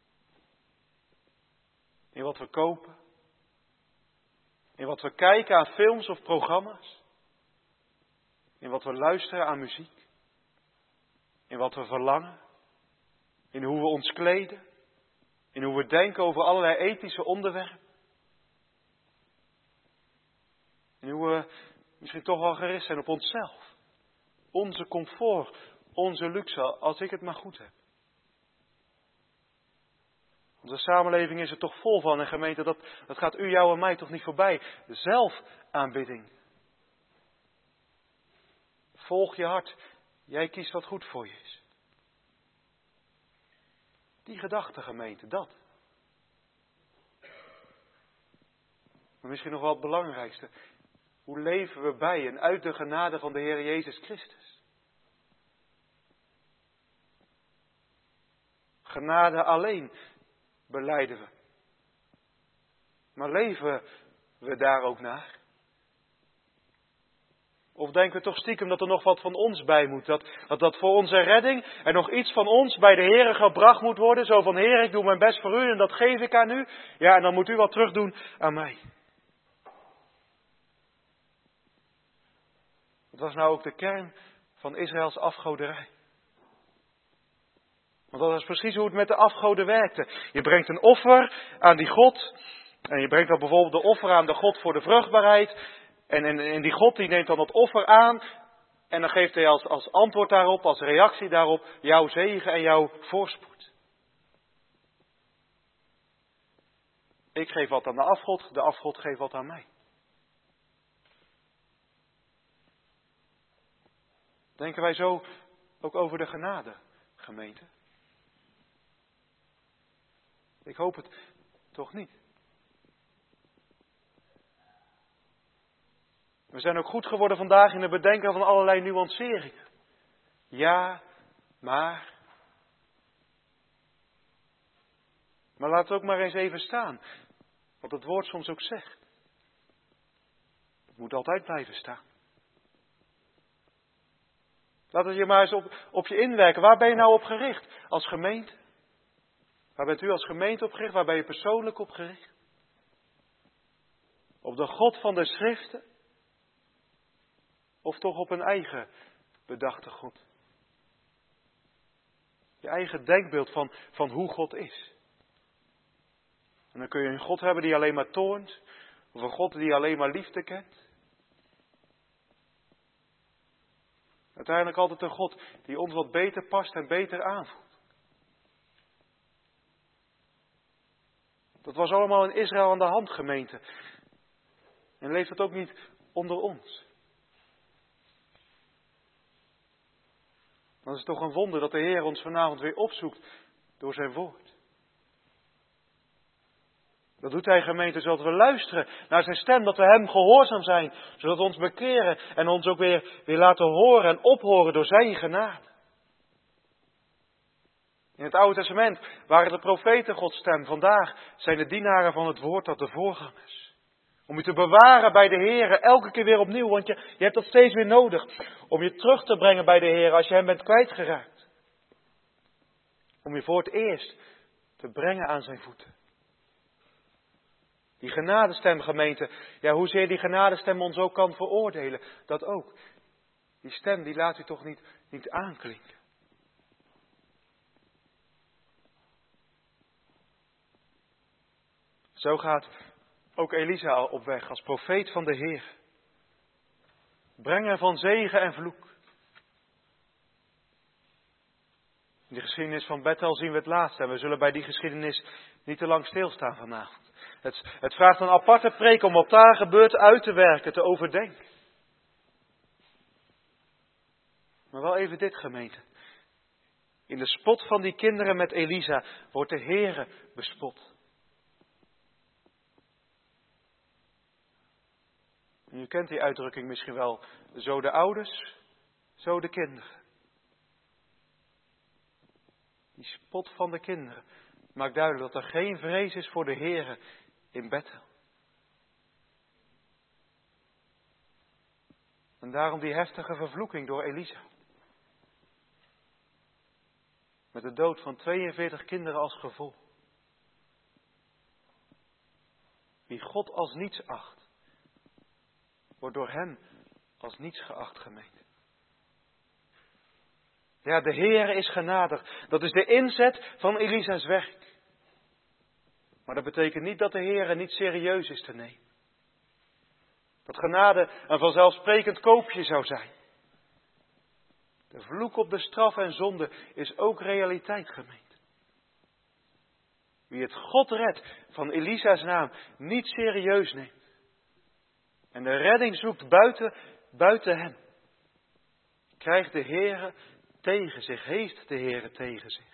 In wat we kopen. In wat we kijken aan films of programma's. In wat we luisteren aan muziek. In wat we verlangen. In hoe we ons kleden. In hoe we denken over allerlei ethische onderwerpen. In hoe we misschien toch wel gericht zijn op onszelf. Onze comfort, onze luxe, als ik het maar goed heb. Onze samenleving is er toch vol van, en gemeente, dat gaat u, jou en mij toch niet voorbij. De zelfaanbidding. Volg je hart. Jij kiest wat goed voor je is. Die gedachte, gemeente, dat. Maar misschien nog wel het belangrijkste. Hoe leven we bij en uit de genade van de Heer Jezus Christus? Genade alleen belijden we. Maar leven we daar ook naar? Of denken we toch stiekem dat er nog wat van ons bij moet? Dat voor onze redding er nog iets van ons bij de Heer gebracht moet worden? Zo van, Heer, ik doe mijn best voor u en dat geef ik aan u. Ja, en dan moet u wat terug doen aan mij. Dat was nou ook de kern van Israëls afgoderij. Want dat is precies hoe het met de afgoden werkte. Je brengt een offer aan die God. En je brengt dan bijvoorbeeld de offer aan de God voor de vruchtbaarheid. En die God die neemt dan dat offer aan. En dan geeft hij als antwoord daarop, als reactie daarop, jouw zegen en jouw voorspoed. Ik geef wat aan de afgod geeft wat aan mij. Denken wij zo ook over de genade, gemeente? Ik hoop het toch niet. We zijn ook goed geworden vandaag in het bedenken van allerlei nuanceringen. Ja, maar. Maar laat het ook maar eens even staan. Wat het woord soms ook zegt. Het moet altijd blijven staan. Laat het je maar eens op je inwerken. Waar ben je nou op gericht als gemeente? Waar bent u als gemeente op gericht? Waar ben je persoonlijk op gericht? Op de God van de Schriften? Of toch op een eigen bedachte God? Je eigen denkbeeld van hoe God is. En dan kun je een God hebben die alleen maar toornt. Of een God die alleen maar liefde kent. Uiteindelijk altijd een God die ons wat beter past en beter aanvoelt. Dat was allemaal in Israël aan de hand, gemeente. En leeft dat ook niet onder ons. Dan is het toch een wonder dat de Heer ons vanavond weer opzoekt door zijn woord. Dat doet hij, gemeente, zodat we luisteren naar zijn stem, dat we hem gehoorzaam zijn. Zodat we ons bekeren en ons ook weer laten horen en ophoren door zijn genade. In het Oude Testament waren de profeten Gods stem. Vandaag zijn de dienaren van het woord dat de voorgangers. Om je te bewaren bij de Heer, elke keer weer opnieuw. Want je hebt dat steeds weer nodig. Om je terug te brengen bij de Heer als je hem bent kwijtgeraakt. Om je voor het eerst te brengen aan zijn voeten. Die genadestem, gemeente, ja, hoezeer die genadestem ons ook kan veroordelen, dat ook. Die stem, die laat u toch niet aanklinken. Zo gaat ook Elisa al op weg als profeet van de Heer. Brenger van zegen en vloek. In de geschiedenis van Bethel zien we het laatste. En we zullen bij die geschiedenis niet te lang stilstaan vanavond. Het vraagt een aparte preek om wat daar gebeurt uit te werken, te overdenken. Maar wel even dit, gemeente. In de spot van die kinderen met Elisa wordt de Heere bespot. En u kent die uitdrukking misschien wel. Zo de ouders, zo de kinderen. Die spot van de kinderen maakt duidelijk dat er geen vrees is voor de Heere in Bethel. En daarom die heftige vervloeking door Elisa. Met de dood van 42 kinderen als gevolg. Wie God als niets acht, wordt door hem als niets geacht, gemeente. Ja, de Heere is genadig. Dat is de inzet van Elisa's werk. Maar dat betekent niet dat de Heere niet serieus is te nemen. Dat genade een vanzelfsprekend koopje zou zijn. De vloek op de straf en zonde is ook realiteit, gemeente. Wie het God redt van Elisa's naam niet serieus neemt. En de redding zoekt buiten hem. Krijgt de Heere tegen zich, heeft de Heere tegen zich.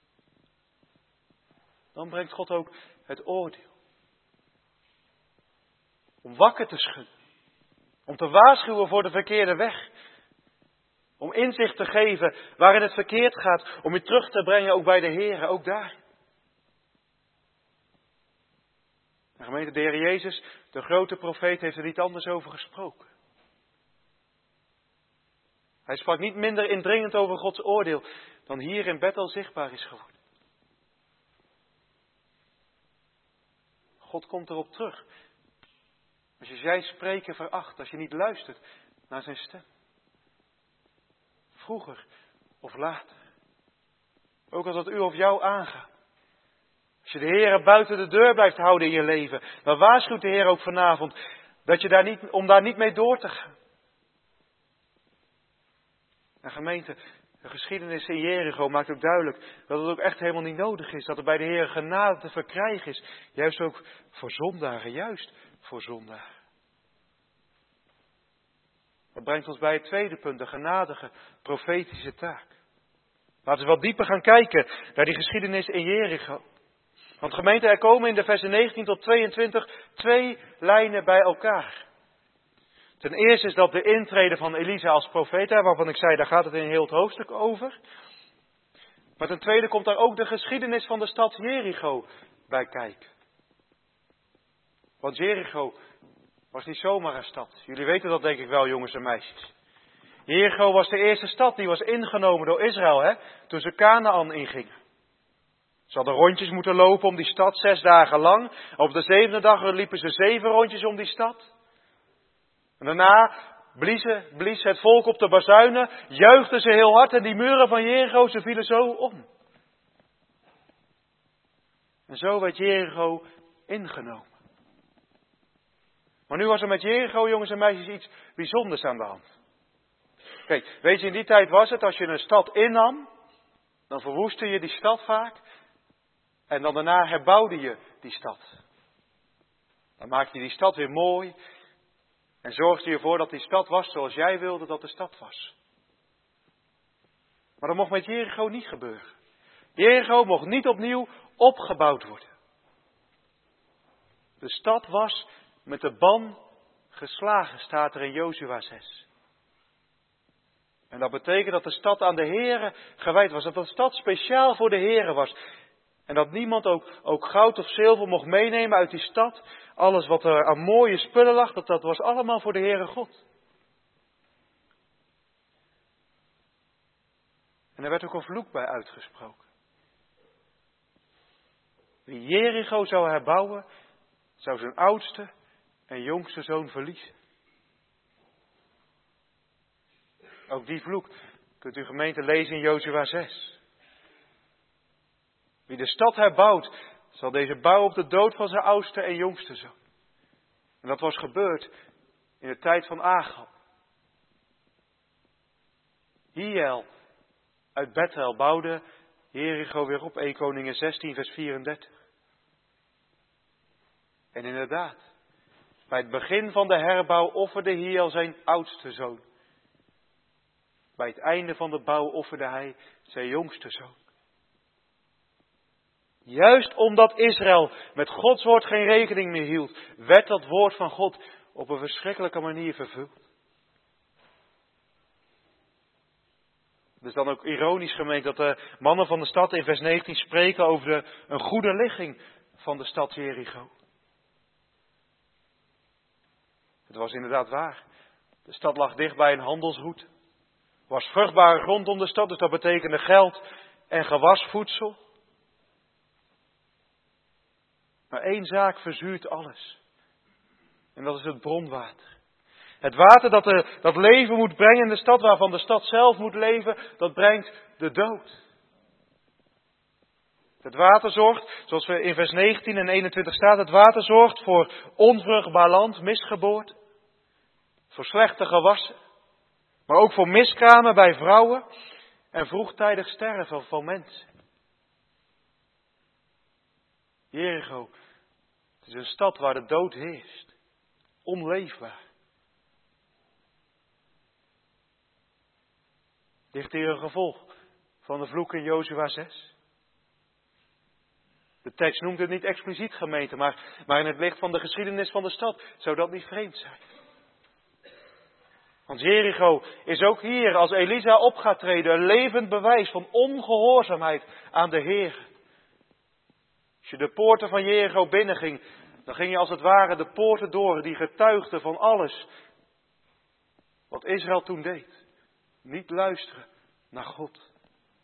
Dan brengt God ook het oordeel. Om wakker te schudden. Om te waarschuwen voor de verkeerde weg. Om inzicht te geven waarin het verkeerd gaat. Om je terug te brengen ook bij de Heere, ook daar. De gemeente, de Heer Jezus, de grote profeet, heeft er niet anders over gesproken. Hij sprak niet minder indringend over Gods oordeel dan hier in Bethel zichtbaar is geworden. God komt erop terug. Als je zijn spreken veracht, als je niet luistert naar zijn stem. Vroeger of later. Ook als dat u of jou aangaat. Als je de Heer buiten de deur blijft houden in je leven, dan waarschuwt de Heer ook vanavond dat je om daar niet mee door te gaan. En gemeente, de geschiedenis in Jericho maakt ook duidelijk dat het ook echt helemaal niet nodig is. Dat er bij de Heer genade te verkrijgen is. Juist ook voor zondaren. Dat brengt ons bij het tweede punt, de genadige profetische taak. Laten we wat dieper gaan kijken naar die geschiedenis in Jericho. Want gemeente, er komen in de versen 19 tot 22 twee lijnen bij elkaar. Ten eerste is dat de intrede van Elisa als profeet, waarvan ik zei, daar gaat het in heel het hoofdstuk over. Maar ten tweede komt daar ook de geschiedenis van de stad Jericho bij kijken. Want Jericho was niet zomaar een stad. Jullie weten dat denk ik wel, jongens en meisjes. Jericho was de eerste stad die was ingenomen door Israël, toen ze Kanaan ingingen. Ze hadden rondjes moeten lopen om die stad 6 dagen lang. Op de 7e dag liepen ze 7 rondjes om die stad. En daarna blies het volk op de bazuinen, juichten ze heel hard en die muren van Jericho, ze vielen zo om. En zo werd Jericho ingenomen. Maar nu was er met Jericho, jongens en meisjes, iets bijzonders aan de hand. Kijk, weet je, in die tijd was het, als je een stad innam, dan verwoestte je die stad vaak. En dan daarna herbouwde je die stad. Dan maakte je die stad weer mooi. En zorgde je ervoor dat die stad was zoals jij wilde dat de stad was. Maar dat mocht met Jericho niet gebeuren. Jericho mocht niet opnieuw opgebouwd worden. De stad was met de ban geslagen, staat er in Jozua 6. En dat betekent dat de stad aan de Heere gewijd was. Dat de stad speciaal voor de Heere was. En dat niemand ook goud of zilver mocht meenemen uit die stad. Alles wat er aan mooie spullen lag, dat was allemaal voor de Heere God. En er werd ook een vloek bij uitgesproken. Wie Jericho zou herbouwen, zou zijn oudste en jongste zoon verliezen. Ook die vloek kunt u gemeente lezen in Jozua 6. Wie de stad herbouwt, zal deze bouwen op de dood van zijn oudste en jongste zoon. En dat was gebeurd in de tijd van Agab. Hiel uit Bethel bouwde Jericho weer op, 1 Koningen 16 vers 34. En inderdaad, bij het begin van de herbouw offerde Hiel zijn oudste zoon. Bij het einde van de bouw offerde hij zijn jongste zoon. Juist omdat Israël met Gods woord geen rekening meer hield, werd dat woord van God op een verschrikkelijke manier vervuld. Het is dan ook ironisch, gemeente, dat de mannen van de stad in vers 19 spreken over een goede ligging van de stad Jericho. Het was inderdaad waar. De stad lag dicht bij een handelsroute. Er was vruchtbare grond om de stad, dus dat betekende geld en gewasvoedsel. Maar één zaak verzuurt alles. En dat is het bronwater. Het water dat leven moet brengen in de stad, waarvan de stad zelf moet leven, dat brengt de dood. Het water zorgt, zoals we in vers 19 en 21 staat, het water zorgt voor onvruchtbaar land, misgeboorte, voor slechte gewassen, maar ook voor miskramen bij vrouwen en vroegtijdig sterven van mensen. Jericho, het is een stad waar de dood heerst, onleefbaar. Ligt hier een gevolg van de vloek in Jozua 6? De tekst noemt het niet expliciet, gemeente, maar in het licht van de geschiedenis van de stad zou dat niet vreemd zijn. Want Jericho is ook hier, als Elisa op gaat treden, een levend bewijs van ongehoorzaamheid aan de Heer. Als je de poorten van Jericho binnenging, dan ging je als het ware de poorten door die getuigden van alles wat Israël toen deed. Niet luisteren naar God.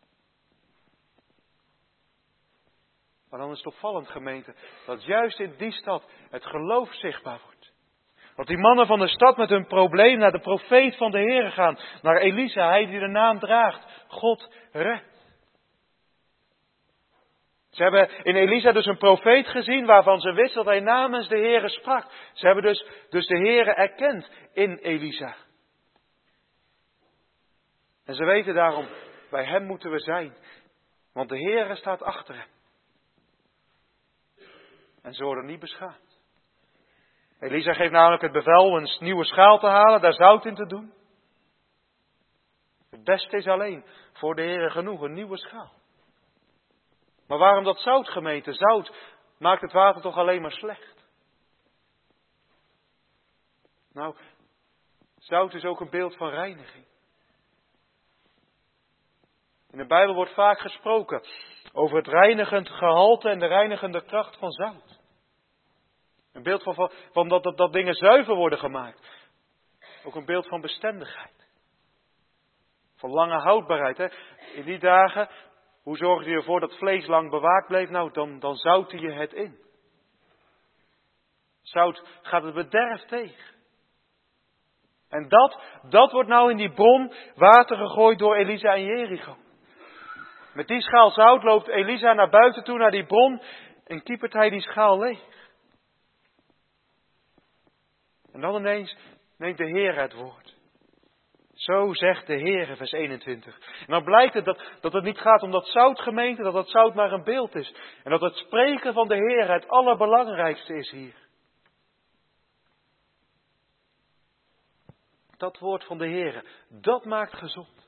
Maar dan is het opvallend, gemeente, dat juist in die stad het geloof zichtbaar wordt. Dat die mannen van de stad met hun probleem naar de profeet van de Heer gaan. Naar Elisa, hij die de naam draagt. God redt. Ze hebben in Elisa dus een profeet gezien waarvan ze wisten dat hij namens de Heer sprak. Ze hebben dus de Heer erkend in Elisa. En ze weten daarom, bij hem moeten we zijn. Want de Heer staat achter hem. En ze worden niet beschaamd. Elisa geeft namelijk het bevel een nieuwe schaal te halen, daar zout in te doen. Het beste is alleen voor de Heer genoeg, een nieuwe schaal. Maar waarom dat zout, gemeente? Zout maakt het water toch alleen maar slecht? Nou, zout is ook een beeld van reiniging. In de Bijbel wordt vaak gesproken over het reinigend gehalte en de reinigende kracht van zout. Een beeld van dat dingen zuiver worden gemaakt. Ook een beeld van bestendigheid. Van lange houdbaarheid. Hè? In die dagen, hoe zorgde je ervoor dat vlees lang bewaakt bleef? Nou, dan zoutte je het in. Zout gaat het bederf tegen. En dat wordt nou in die bron water gegooid door Elisa en Jericho. Met die schaal zout loopt Elisa naar buiten toe, naar die bron, en kiepert hij die schaal leeg. En dan ineens neemt de Heer het woord. Zo zegt de Heer, vers 21. En dan blijkt het dat het niet gaat om dat zout, gemeente, dat het zout maar een beeld is. En dat het spreken van de Heer het allerbelangrijkste is hier. Dat woord van de Heer, dat maakt gezond.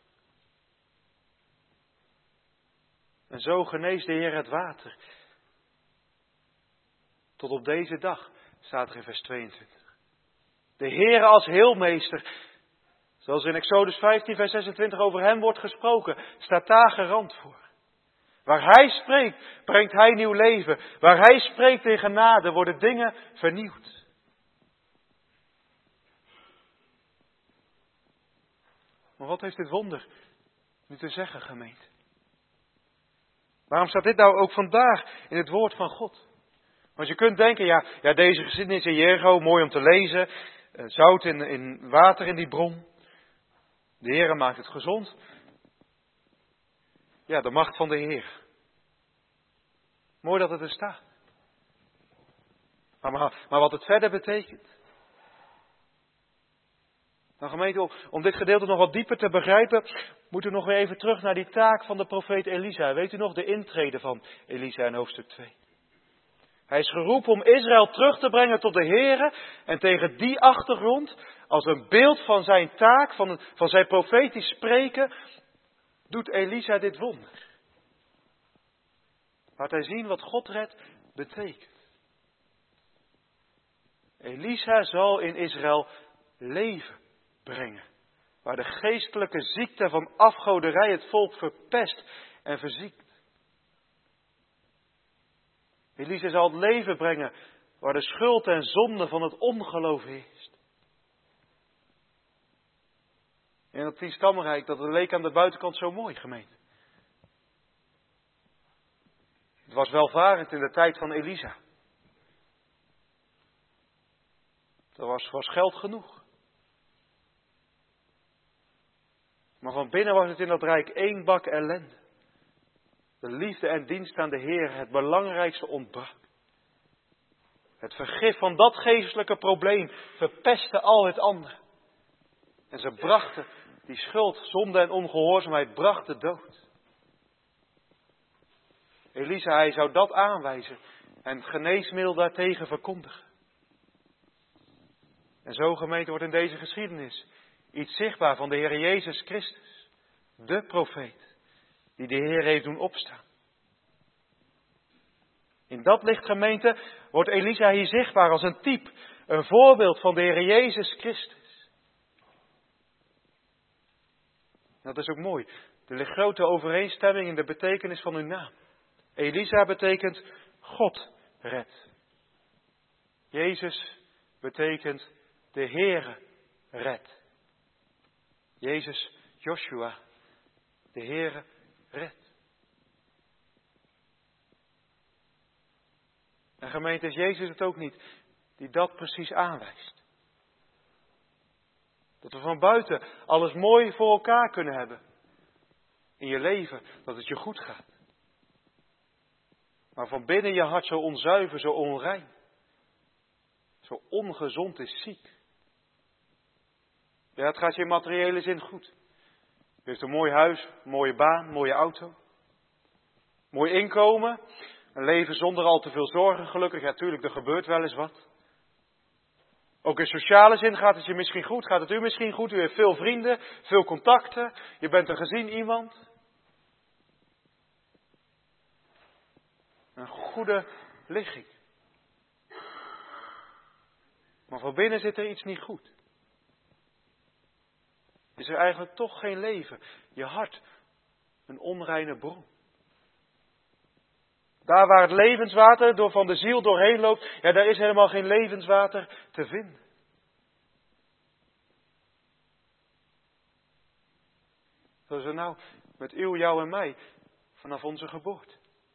En zo geneest de Heer het water. Tot op deze dag, staat er in vers 22. De Heer als heelmeester, zoals in Exodus 15 vers 26 over hem wordt gesproken, staat daar garant voor. Waar hij spreekt, brengt hij nieuw leven. Waar hij spreekt in genade, worden dingen vernieuwd. Maar wat heeft dit wonder nu te zeggen, gemeente? Waarom staat dit nou ook vandaag in het woord van God? Want je kunt denken, ja deze geschiedenis in Jericho, mooi om te lezen. Zout in water in die bron. De Heer maakt het gezond. Ja, de macht van de Heer. Mooi dat het er staat. Maar wat het verder betekent. Nou gemeente, om dit gedeelte nog wat dieper te begrijpen, moeten we nog weer even terug naar die taak van de profeet Elisa. Weet u nog de intrede van Elisa in hoofdstuk 2? Hij is geroepen om Israël terug te brengen tot de Heere. En tegen die achtergrond, als een beeld van zijn taak, van zijn profetisch spreken, doet Elisa dit wonder. Laat hij zien wat God redt betekent. Elisa zal in Israël leven brengen. Waar de geestelijke ziekte van afgoderij het volk verpest en verziekt. Elisa zal het leven brengen waar de schuld en zonde van het ongeloof heerst. En dat tienstammenrijk, dat leek aan de buitenkant zo mooi, gemeente. Het was welvarend in de tijd van Elisa. Er was geld genoeg. Maar van binnen was het in dat rijk één bak ellende. De liefde en dienst aan de Heer, het belangrijkste ontbrak. Het vergif van dat geestelijke probleem verpestte al het andere. En ze brachten die schuld, zonde en ongehoorzaamheid, brachten dood. Elisa, hij zou dat aanwijzen en het geneesmiddel daartegen verkondigen. En zo, gemeente, wordt in deze geschiedenis iets zichtbaar van de Heer Jezus Christus, de profeet, die de Heer heeft doen opstaan. In dat licht, gemeente, wordt Elisa hier zichtbaar als een type, een voorbeeld van de Heer Jezus Christus. Dat is ook mooi. Er ligt grote overeenstemming in de betekenis van uw naam. Elisa betekent God redt. Jezus betekent de Heere redt. Jezus, Joshua, de Heere redt. En gemeente, is Jezus het ook niet die dat precies aanwijst? Dat we van buiten alles mooi voor elkaar kunnen hebben. In je leven, dat het je goed gaat. Maar van binnen je hart zo onzuiver, zo onrein. Zo ongezond is, ziek. Ja, het gaat je in materiële zin goed. Je heeft een mooi huis, een mooie baan, een mooie auto. Mooi inkomen. Een leven zonder al te veel zorgen, gelukkig. Ja, tuurlijk, er gebeurt wel eens wat. Ook in sociale zin gaat het je misschien goed. Gaat het u misschien goed? U heeft veel vrienden, veel contacten. Je bent een gezien iemand. Een goede ligging. Maar van binnen zit er iets niet goed. Is er eigenlijk toch geen leven? Je hart, een onreine bron. Daar waar het levenswater door van de ziel doorheen loopt, ja, daar is helemaal geen levenswater te vinden. Zo is het nou met u, jou en mij vanaf onze geboorte.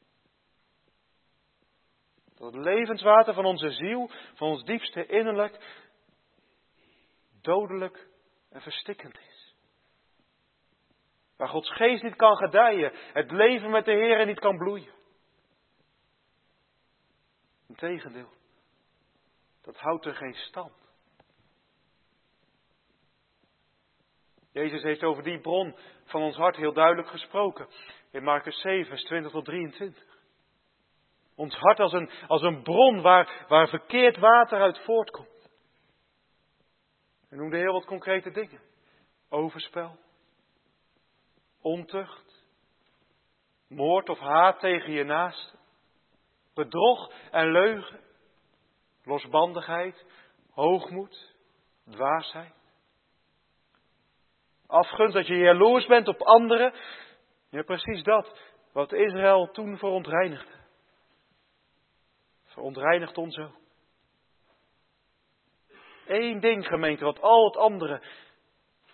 Dat het levenswater van onze ziel, van ons diepste innerlijk, dodelijk en verstikkend is. Waar Gods geest niet kan gedijen, het leven met de Heer niet kan bloeien. Integendeel, dat houdt er geen stand. Jezus heeft over die bron van ons hart heel duidelijk gesproken. In Markus 7, vers 20 tot 23. Ons hart als een bron waar verkeerd water uit voortkomt. Hij noemde heel wat concrete dingen. Overspel. Ontucht. Moord of haat tegen je naaste. Bedrog en leugen. Losbandigheid. Hoogmoed. Dwaasheid. Afgunst, dat je jaloers bent op anderen. Ja, precies dat wat Israël toen verontreinigde. Verontreinigt ons ook. Eén ding, gemeente, wat al het andere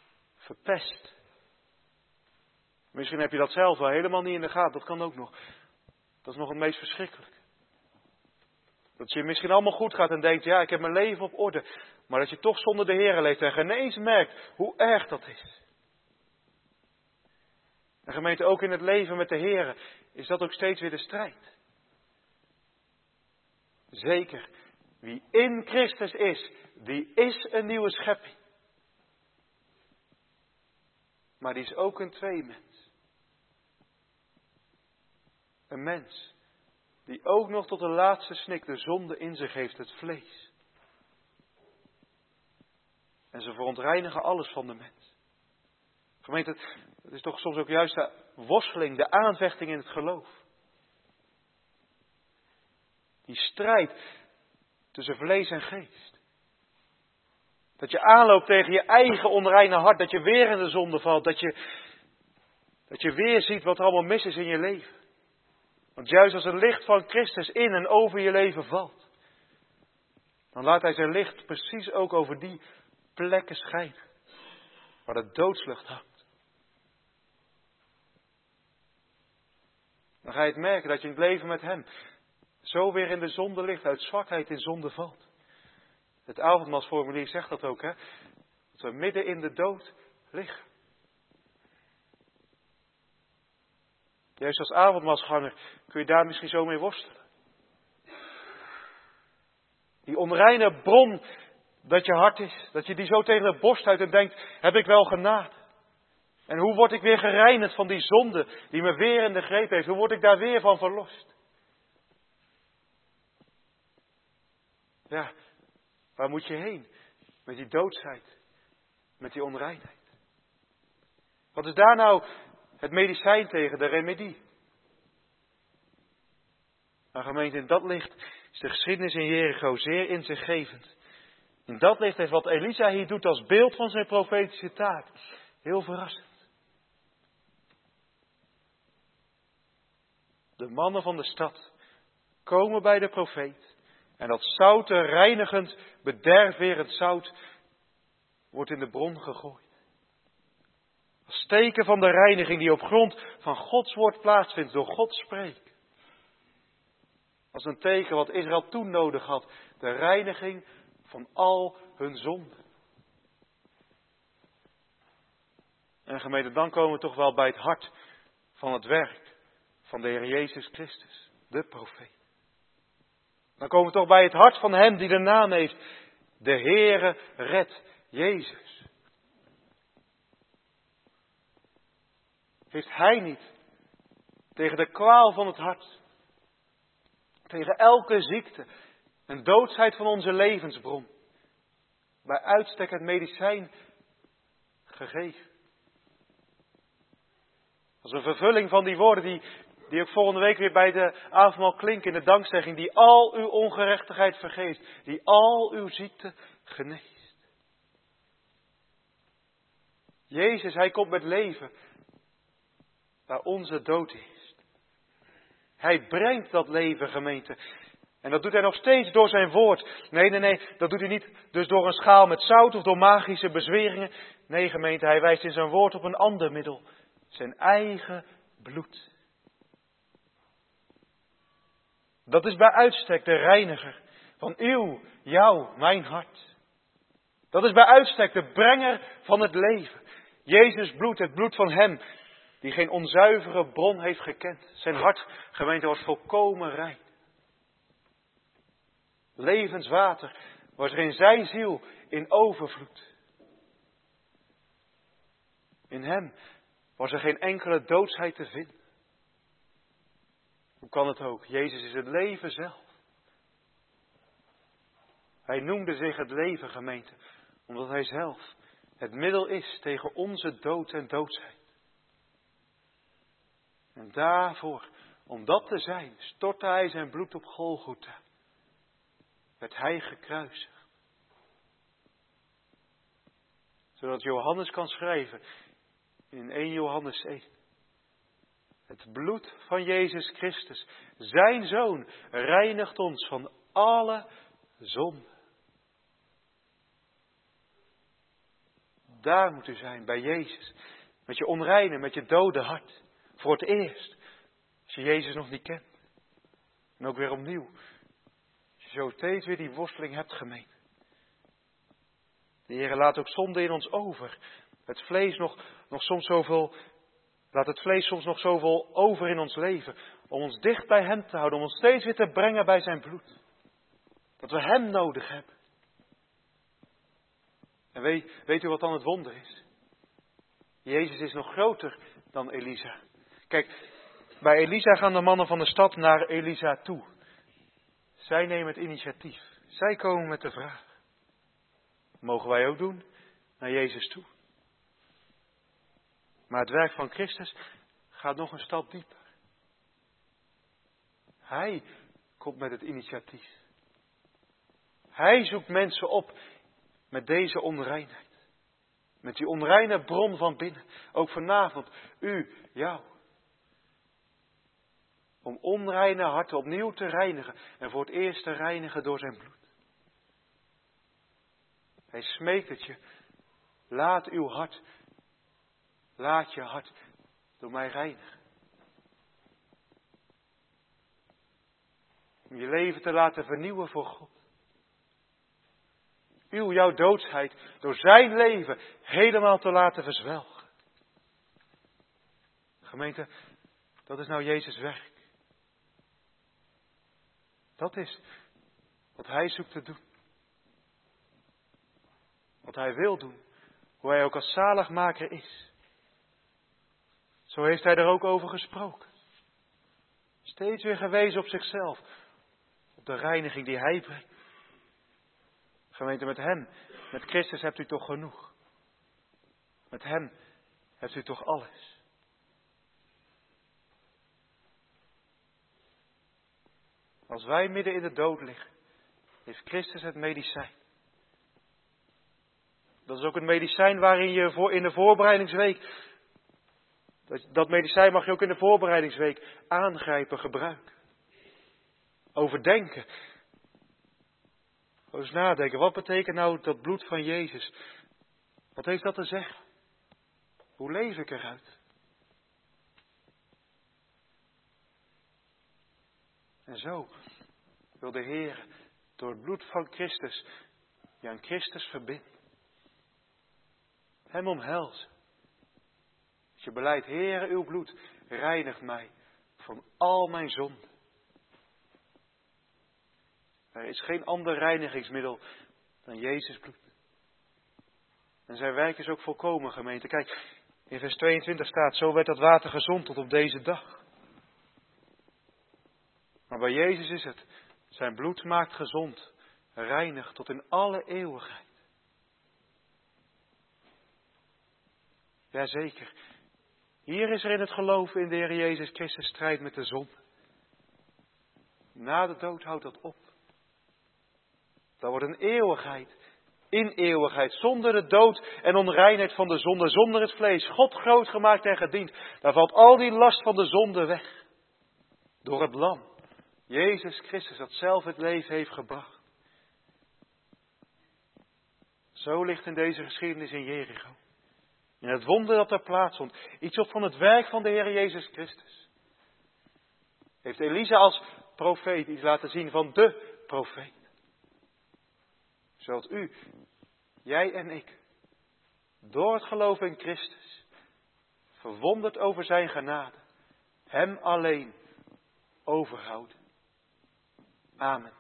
verpest. Misschien heb je dat zelf wel helemaal niet in de gaten, dat kan ook nog. Dat is nog het meest verschrikkelijke. Dat je misschien allemaal goed gaat en denkt, ja, ik heb mijn leven op orde. Maar dat je toch zonder de Heer leeft en geen eens merkt hoe erg dat is. En gemeente, ook in het leven met de Heer is dat ook steeds weer de strijd. Zeker, wie in Christus is, die is een nieuwe schepping. Maar die is ook een tweemens. Een mens die ook nog tot de laatste snik de zonde in zich heeft, het vlees. En ze verontreinigen alles van de mens. Gemeente, het is toch soms ook juist de worsteling, de aanvechting in het geloof. Die strijd tussen vlees en geest. Dat je aanloopt tegen je eigen onreine hart, dat je weer in de zonde valt, dat je weer ziet wat er allemaal mis is in je leven. Want juist als het licht van Christus in en over je leven valt, dan laat Hij zijn licht precies ook over die plekken schijnen, waar de doodslucht hangt. Dan ga je het merken dat je in het leven met Hem zo weer in de zonde ligt, uit zwakheid in zonde valt. Het avondmaalsformulier zegt dat ook, hè? Dat we midden in de dood liggen. Juist als avondmaalsganger kun je daar misschien zo mee worstelen. Die onreine bron dat je hart is, dat je die zo tegen de borst houdt en denkt, heb ik wel genade? En hoe word ik weer gereinigd van die zonde die me weer in de greep heeft? Hoe word ik daar weer van verlost? Ja, waar moet je heen? Met die doodsheid, met die onreinheid. Wat is daar nou het medicijn tegen, de remedie? Maar gemeente, in dat licht is de geschiedenis in Jericho zeer inzichtgevend. In dat licht is wat Elisa hier doet als beeld van zijn profetische taak heel verrassend. De mannen van de stad komen bij de profeet. En dat zoute, reinigend, bederfwerend zout wordt in de bron gegooid. Als teken van de reiniging die op grond van Gods woord plaatsvindt, door God spreken. Als een teken wat Israël toen nodig had, de reiniging van al hun zonden. En gemeente, dan komen we toch wel bij het hart van het werk van de Heer Jezus Christus, de profeet. Dan komen we toch bij het hart van Hem die de naam heeft, de Heere redt Jezus. Heeft Hij niet tegen de kwaal van het hart, tegen elke ziekte en doodsheid van onze levensbron, bij uitstek het medicijn gegeven? Als een vervulling van die woorden die ook volgende week weer bij de avondmaal klinken in de dankzegging, die al uw ongerechtigheid vergeeft, die al uw ziekte geneest. Jezus, Hij komt met leven waar onze dood is. Hij brengt dat leven, gemeente. En dat doet Hij nog steeds door zijn woord. Nee, dat doet Hij niet dus door een schaal met zout of door magische bezweringen. Nee, gemeente, Hij wijst in zijn woord op een ander middel. Zijn eigen bloed. Dat is bij uitstek de reiniger van uw, jouw, mijn hart. Dat is bij uitstek de brenger van het leven. Jezus bloed, het bloed van Hem die geen onzuivere bron heeft gekend. Zijn hart, gemeente, was volkomen rein. Levenswater was er in zijn ziel in overvloed. In Hem was er geen enkele doodsheid te vinden. Hoe kan het ook? Jezus is het leven zelf. Hij noemde zich het leven, gemeente, omdat Hij zelf het middel is tegen onze dood en doodsheid. En daarvoor, om dat te zijn, stortte Hij zijn bloed op Golgotha. Werd Hij gekruisigd. Zodat Johannes kan schrijven in 1 Johannes 1. Het bloed van Jezus Christus, zijn Zoon, reinigt ons van alle zonde. Daar moet u zijn, bij Jezus. Met je onreine, met je dode hart. Voor het eerst. Als je Jezus nog niet kent. En ook weer opnieuw. Als je zo steeds weer die worsteling hebt, gemeente. De Heer laat ook zonde in ons over. Het vlees nog soms zoveel, laat het vlees soms nog zoveel over in ons leven. Om ons dicht bij Hem te houden. Om ons steeds weer te brengen bij zijn bloed. Dat we Hem nodig hebben. En weet u wat dan het wonder is? Jezus is nog groter dan Elisa. Kijk, bij Elisa gaan de mannen van de stad naar Elisa toe. Zij nemen het initiatief. Zij komen met de vraag. Mogen wij ook doen? Naar Jezus toe. Maar het werk van Christus gaat nog een stap dieper. Hij komt met het initiatief. Hij zoekt mensen op met deze onreinheid. Met die onreine bron van binnen. Ook vanavond, u, jou. Om onreine harten opnieuw te reinigen. En voor het eerst te reinigen door zijn bloed. Hij smeekt het je. Laat uw hart. Laat je hart door mij reinigen. Om je leven te laten vernieuwen voor God. Jouw doodsheid door zijn leven helemaal te laten verzwelgen. Gemeente, dat is nou Jezus' werk. Dat is wat hij zoekt te doen. Wat hij wil doen. Hoe hij ook als zaligmaker is. Zo heeft hij er ook over gesproken. Steeds weer gewezen op zichzelf. Op de reiniging die hij brengt. Gemeente, met hem, met Christus hebt u toch genoeg. Met hem hebt u toch alles. Als wij midden in de dood liggen, heeft Christus het medicijn. Dat is ook een medicijn waarin je in de voorbereidingsweek, dat medicijn mag je ook in de voorbereidingsweek aangrijpen, gebruiken. Overdenken. Eens nadenken, wat betekent nou dat bloed van Jezus? Wat heeft dat te zeggen? Hoe leef ik eruit? En zo wil de Heer door het bloed van Christus je aan Christus verbinden. Hem omhelzen. Als je beleidt, Heere, uw bloed reinigt mij van al mijn zonden. Er is geen ander reinigingsmiddel dan Jezus bloed. En zijn werk is ook volkomen, gemeente. Kijk, in vers 22 staat, zo werd dat water gezond tot op deze dag. Maar bij Jezus is het, zijn bloed maakt gezond, reinigt tot in alle eeuwigheid. Jazeker, hier is er in het geloven in de Heer Jezus Christus strijd met de zonde. Na de dood houdt dat op. Dat wordt een eeuwigheid, in eeuwigheid, zonder de dood en onreinheid van de zonde, zonder het vlees, God groot gemaakt en gediend. Daar valt al die last van de zonde weg. Door het lam, Jezus Christus, dat zelf het leven heeft gebracht. Zo ligt in deze geschiedenis in Jericho. In het wonder dat er plaatsvond, iets op van het werk van de Heer Jezus Christus. Heeft Elisa als profeet iets laten zien van de profeet. Zodat u, jij en ik, door het geloof in Christus, verwonderd over zijn genade, hem alleen overhouden. Amen.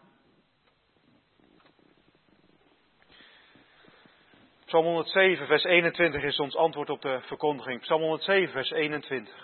Psalm 107, vers 21 is ons antwoord op de verkondiging. Psalm 107, vers 21.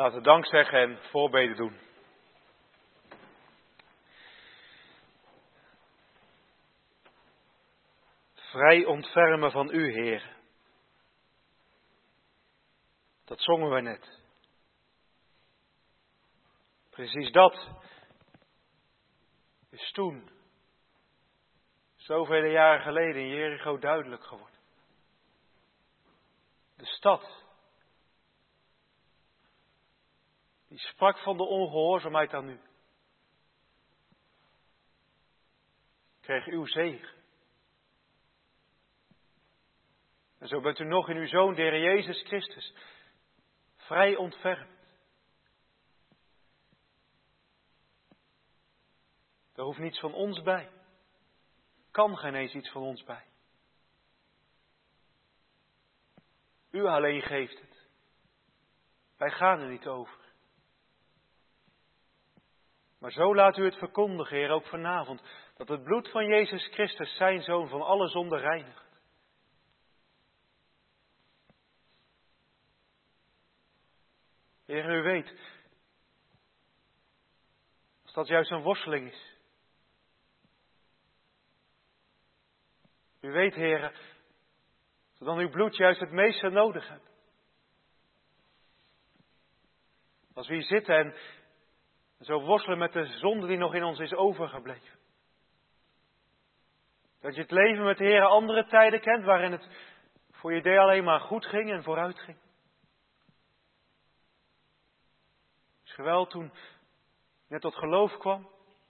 Laten we dank zeggen en voorbeden doen. Vrij ontfermen van u, Heer. Dat zongen we net. Precies dat is toen, zoveel jaren geleden in Jericho duidelijk geworden. De stad, die sprak van de ongehoorzaamheid aan u. Kreeg uw zegen. En zo bent u nog in uw Zoon, de Heer Jezus Christus, vrij ontfermd. Er hoeft niets van ons bij. Kan geen eens iets van ons bij. U alleen geeft het. Wij gaan er niet over. Maar zo laat u het verkondigen, Heer, ook vanavond, dat het bloed van Jezus Christus, zijn Zoon, van alle zonde reinigt. Heer, u weet, als dat juist een worsteling is. U weet, Heer, dat we dan uw bloed juist het meeste nodig hebben. Als we hier zitten en zo worstelen met de zonde die nog in ons is overgebleven. Dat je het leven met de Heer andere tijden kent, waarin het voor je idee alleen maar goed ging en vooruit ging. Het is geweldig toen je net tot geloof kwam.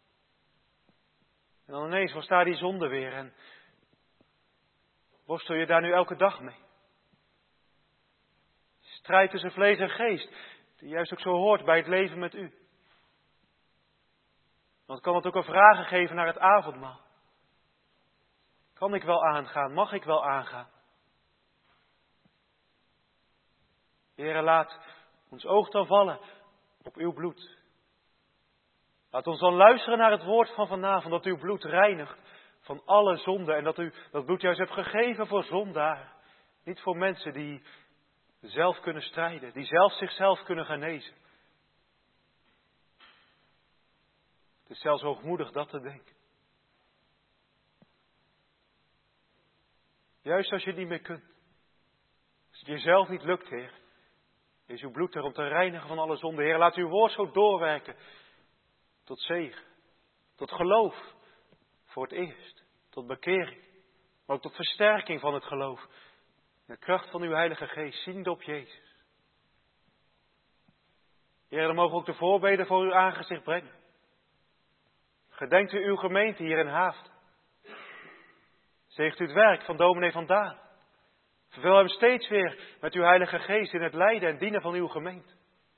En dan ineens was daar die zonde weer en worstel je daar nu elke dag mee. Strijd tussen vlees en geest, die juist ook zo hoort bij het leven met u. Want kan het ook een vragen geven naar het avondmaal. Kan ik wel aangaan? Mag ik wel aangaan? Heere, laat ons oog dan vallen op uw bloed. Laat ons dan luisteren naar het woord van vanavond, dat uw bloed reinigt van alle zonde. En dat u dat bloed juist hebt gegeven voor zondaren. Niet voor mensen die zelf kunnen strijden, die zelf zichzelf kunnen genezen. Het is zelfs hoogmoedig dat te denken. Juist als je het niet meer kunt. Als het jezelf niet lukt, Heer. Is uw bloed er om te reinigen van alle zonde. Heer, laat uw woord zo doorwerken. Tot zegen. Tot geloof. Voor het eerst. Tot bekering. Maar ook tot versterking van het geloof. De kracht van uw Heilige Geest. Ziende op Jezus. Heer, dan mogen we ook de voorbeden voor uw aangezicht brengen. Gedenkt u uw gemeente hier in Haaften. Zegt u het werk van dominee Van Daan. Vervul hem steeds weer met uw Heilige Geest in het leiden en dienen van uw gemeente.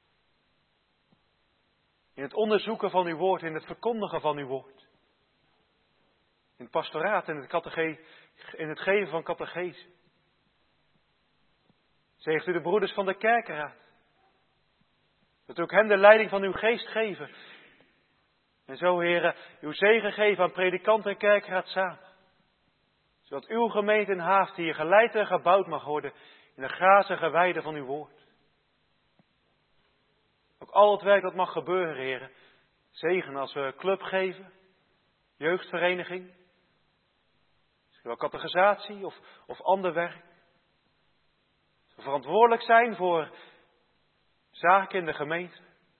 In het onderzoeken van uw woord, in het verkondigen van uw woord. In het pastoraat, in het geven van catechese. Zegt u de broeders van de kerkenraad. Dat u ook hen de leiding van uw geest geven. En zo, heren, uw zegen geven aan predikant en kerkraad samen. Zodat uw gemeente in Haaften hier geleid en gebouwd mag worden in de grazige weide van uw woord. Ook al het werk dat mag gebeuren, heren. Zegen als we club geven, jeugdvereniging, misschien wel catechisatie of ander werk. Als we verantwoordelijk zijn voor zaken in de gemeente.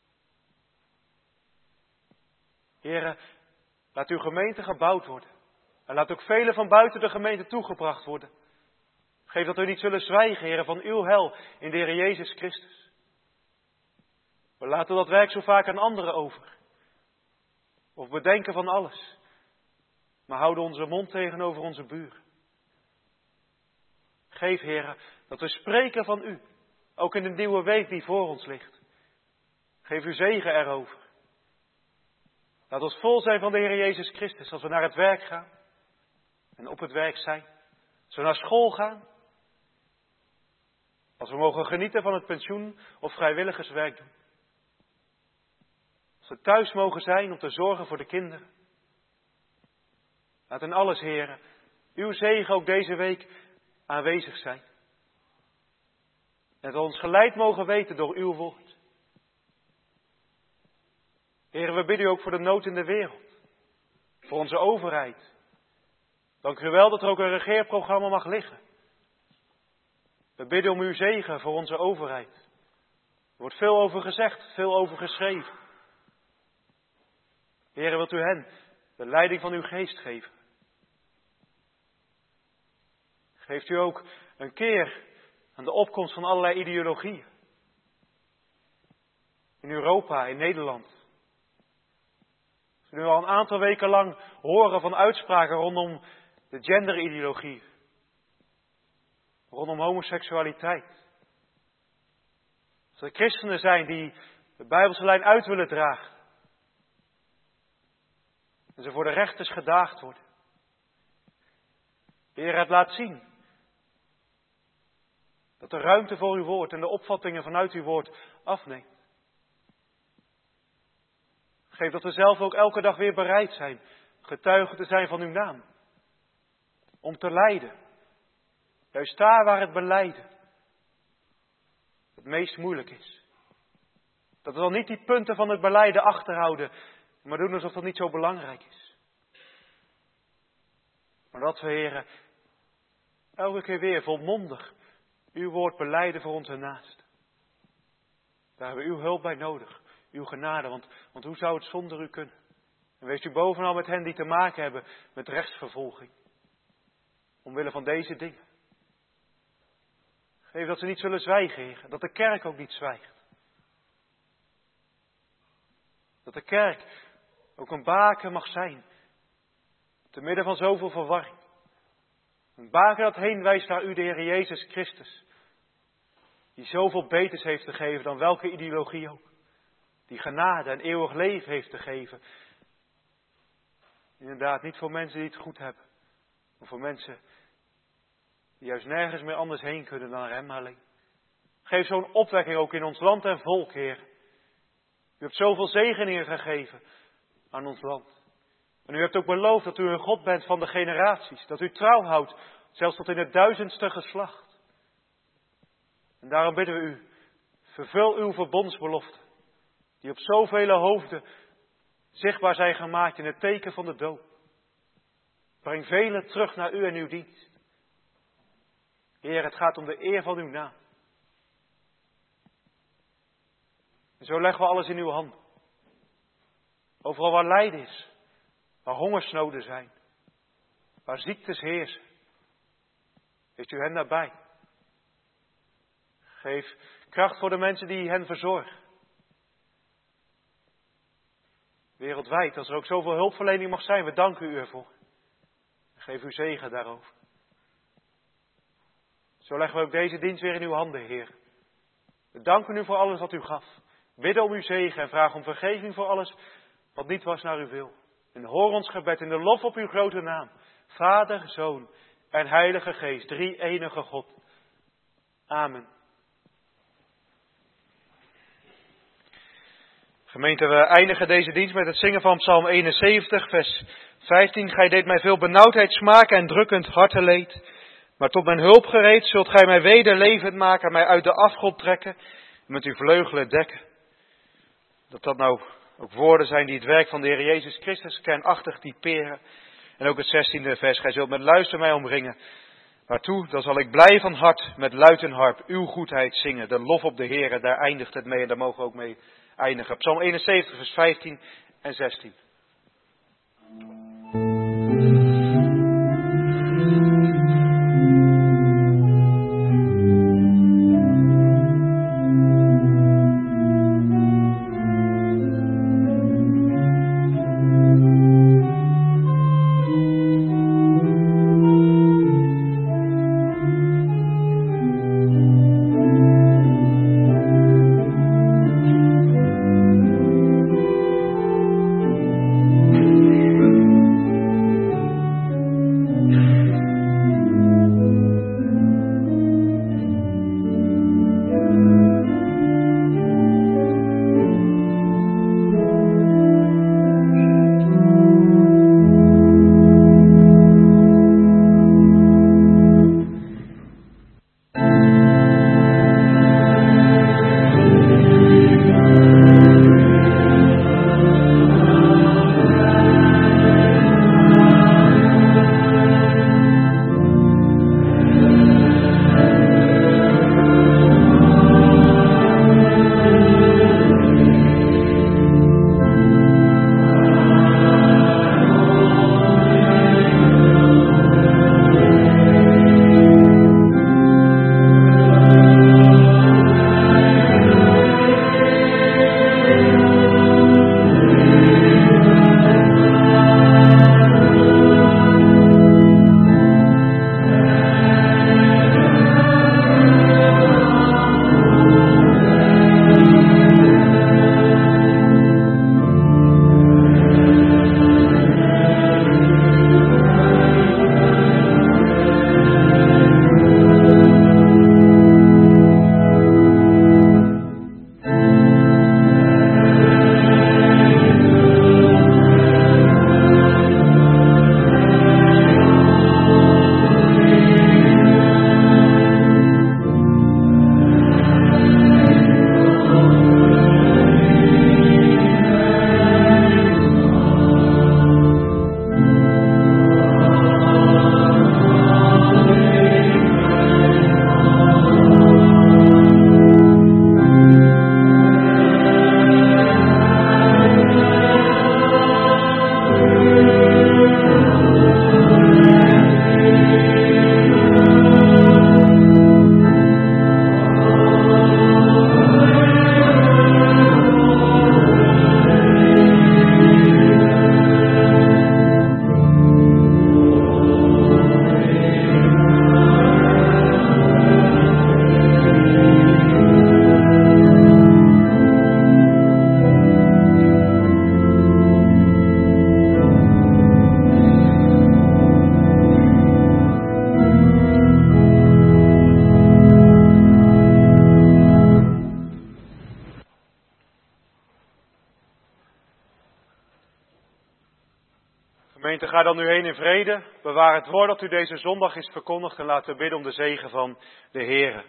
Heren, laat uw gemeente gebouwd worden. En laat ook velen van buiten de gemeente toegebracht worden. Geef dat we niet zullen zwijgen, heren, van uw heil in de Heer Jezus Christus. We laten dat werk zo vaak aan anderen over. Of bedenken van alles. Maar houden onze mond tegenover onze buren. Geef, heren, dat we spreken van u. Ook in de nieuwe week die voor ons ligt. Geef uw zegen erover. Laat ons vol zijn van de Heer Jezus Christus als we naar het werk gaan. En op het werk zijn. Als we naar school gaan. Als we mogen genieten van het pensioen of vrijwilligerswerk doen. Als we thuis mogen zijn om te zorgen voor de kinderen. Laat in alles, heren, uw zegen ook deze week aanwezig zijn. En dat we ons geleid mogen weten door uw woord. Heer, we bidden u ook voor de nood in de wereld. Voor onze overheid. Dank u wel dat er ook een regeerprogramma mag liggen. We bidden om uw zegen voor onze overheid. Er wordt veel over gezegd, veel over geschreven. Heer, wilt u hen de leiding van uw geest geven? Geeft u ook een keer aan de opkomst van allerlei ideologieën. In Europa, in Nederland. We nu al een aantal weken lang horen van uitspraken rondom de genderideologie. Rondom homoseksualiteit. Als er christenen zijn die de Bijbelse lijn uit willen dragen. En ze voor de rechters gedaagd worden. De Heer, het laat zien. Dat de ruimte voor uw woord en de opvattingen vanuit uw woord afneemt. Geef dat we zelf ook elke dag weer bereid zijn getuige te zijn van uw naam. Om te lijden. Juist daar waar het belijden het meest moeilijk is. Dat we dan niet die punten van het belijden achterhouden, maar doen alsof dat niet zo belangrijk is. Maar dat we, Heer, elke keer weer volmondig uw woord belijden voor onze naasten. Daar hebben we uw hulp bij nodig. Uw genade, want hoe zou het zonder u kunnen? En wees u bovenal met hen die te maken hebben met rechtsvervolging. Omwille van deze dingen. Geef dat ze niet zullen zwijgen, Heer. Dat de kerk ook niet zwijgt. Dat de kerk ook een baken mag zijn. Te midden van zoveel verwarring. Een baken dat heen wijst naar u, de Heer Jezus Christus. Die zoveel beters heeft te geven dan welke ideologie ook. Die genade en eeuwig leven heeft te geven. Inderdaad, niet voor mensen die het goed hebben. Maar voor mensen die juist nergens meer anders heen kunnen dan naar hem alleen. Geef zo'n opwekking ook in ons land en volk, Heer. U hebt zoveel zegeningen gegeven aan ons land. En u hebt ook beloofd dat u een God bent van de generaties. Dat u trouw houdt, zelfs tot in het 1000ste geslacht. En daarom bidden we u, vervul uw verbondsbelofte. Die op zoveel hoofden zichtbaar zijn gemaakt in het teken van de doop. Breng velen terug naar u en uw dienst. Heer, het gaat om de eer van uw naam. En zo leggen we alles in uw handen. Overal waar lijden is, waar hongersnoden zijn, waar ziektes heersen. Wees u hen nabij. Geef kracht voor de mensen die hen verzorgen. Wereldwijd, als er ook zoveel hulpverlening mag zijn, we danken u ervoor. Geef uw zegen daarover. Zo leggen we ook deze dienst weer in uw handen, Heer. We danken u voor alles wat u gaf. Bidden om uw zegen en vragen om vergeving voor alles wat niet was naar uw wil. En hoor ons gebed in de lof op uw grote naam. Vader, Zoon en Heilige Geest, drie enige God. Amen. Gemeente, we eindigen deze dienst met het zingen van Psalm 71, vers 15. Gij deed mij veel benauwdheid smaken en drukkend harteleed. Maar tot mijn hulp gereed zult gij mij weder levend maken, mij uit de afgrond trekken en met uw vleugelen dekken. Dat nou ook woorden zijn die het werk van de Heer Jezus Christus kernachtig typeren. En ook het 16e vers, gij zult met luister mij omringen. Waartoe, dan zal ik blij van hart met luid en harp uw goedheid zingen. De lof op de Heer, daar eindigt het mee en daar mogen we ook mee eindigen. Psalm 71, vers 15 en 16. Gemeente, ga dan nu heen in vrede. Bewaar het woord dat u deze zondag is verkondigd en laten we bidden om de zegen van de Heere.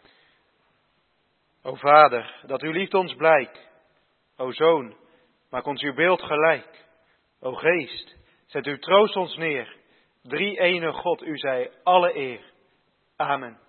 O Vader, dat uw liefde ons blijkt. O Zoon, maak ons uw beeld gelijk. O Geest, zet uw troost ons neer. Drie ene God, u zij alle eer. Amen.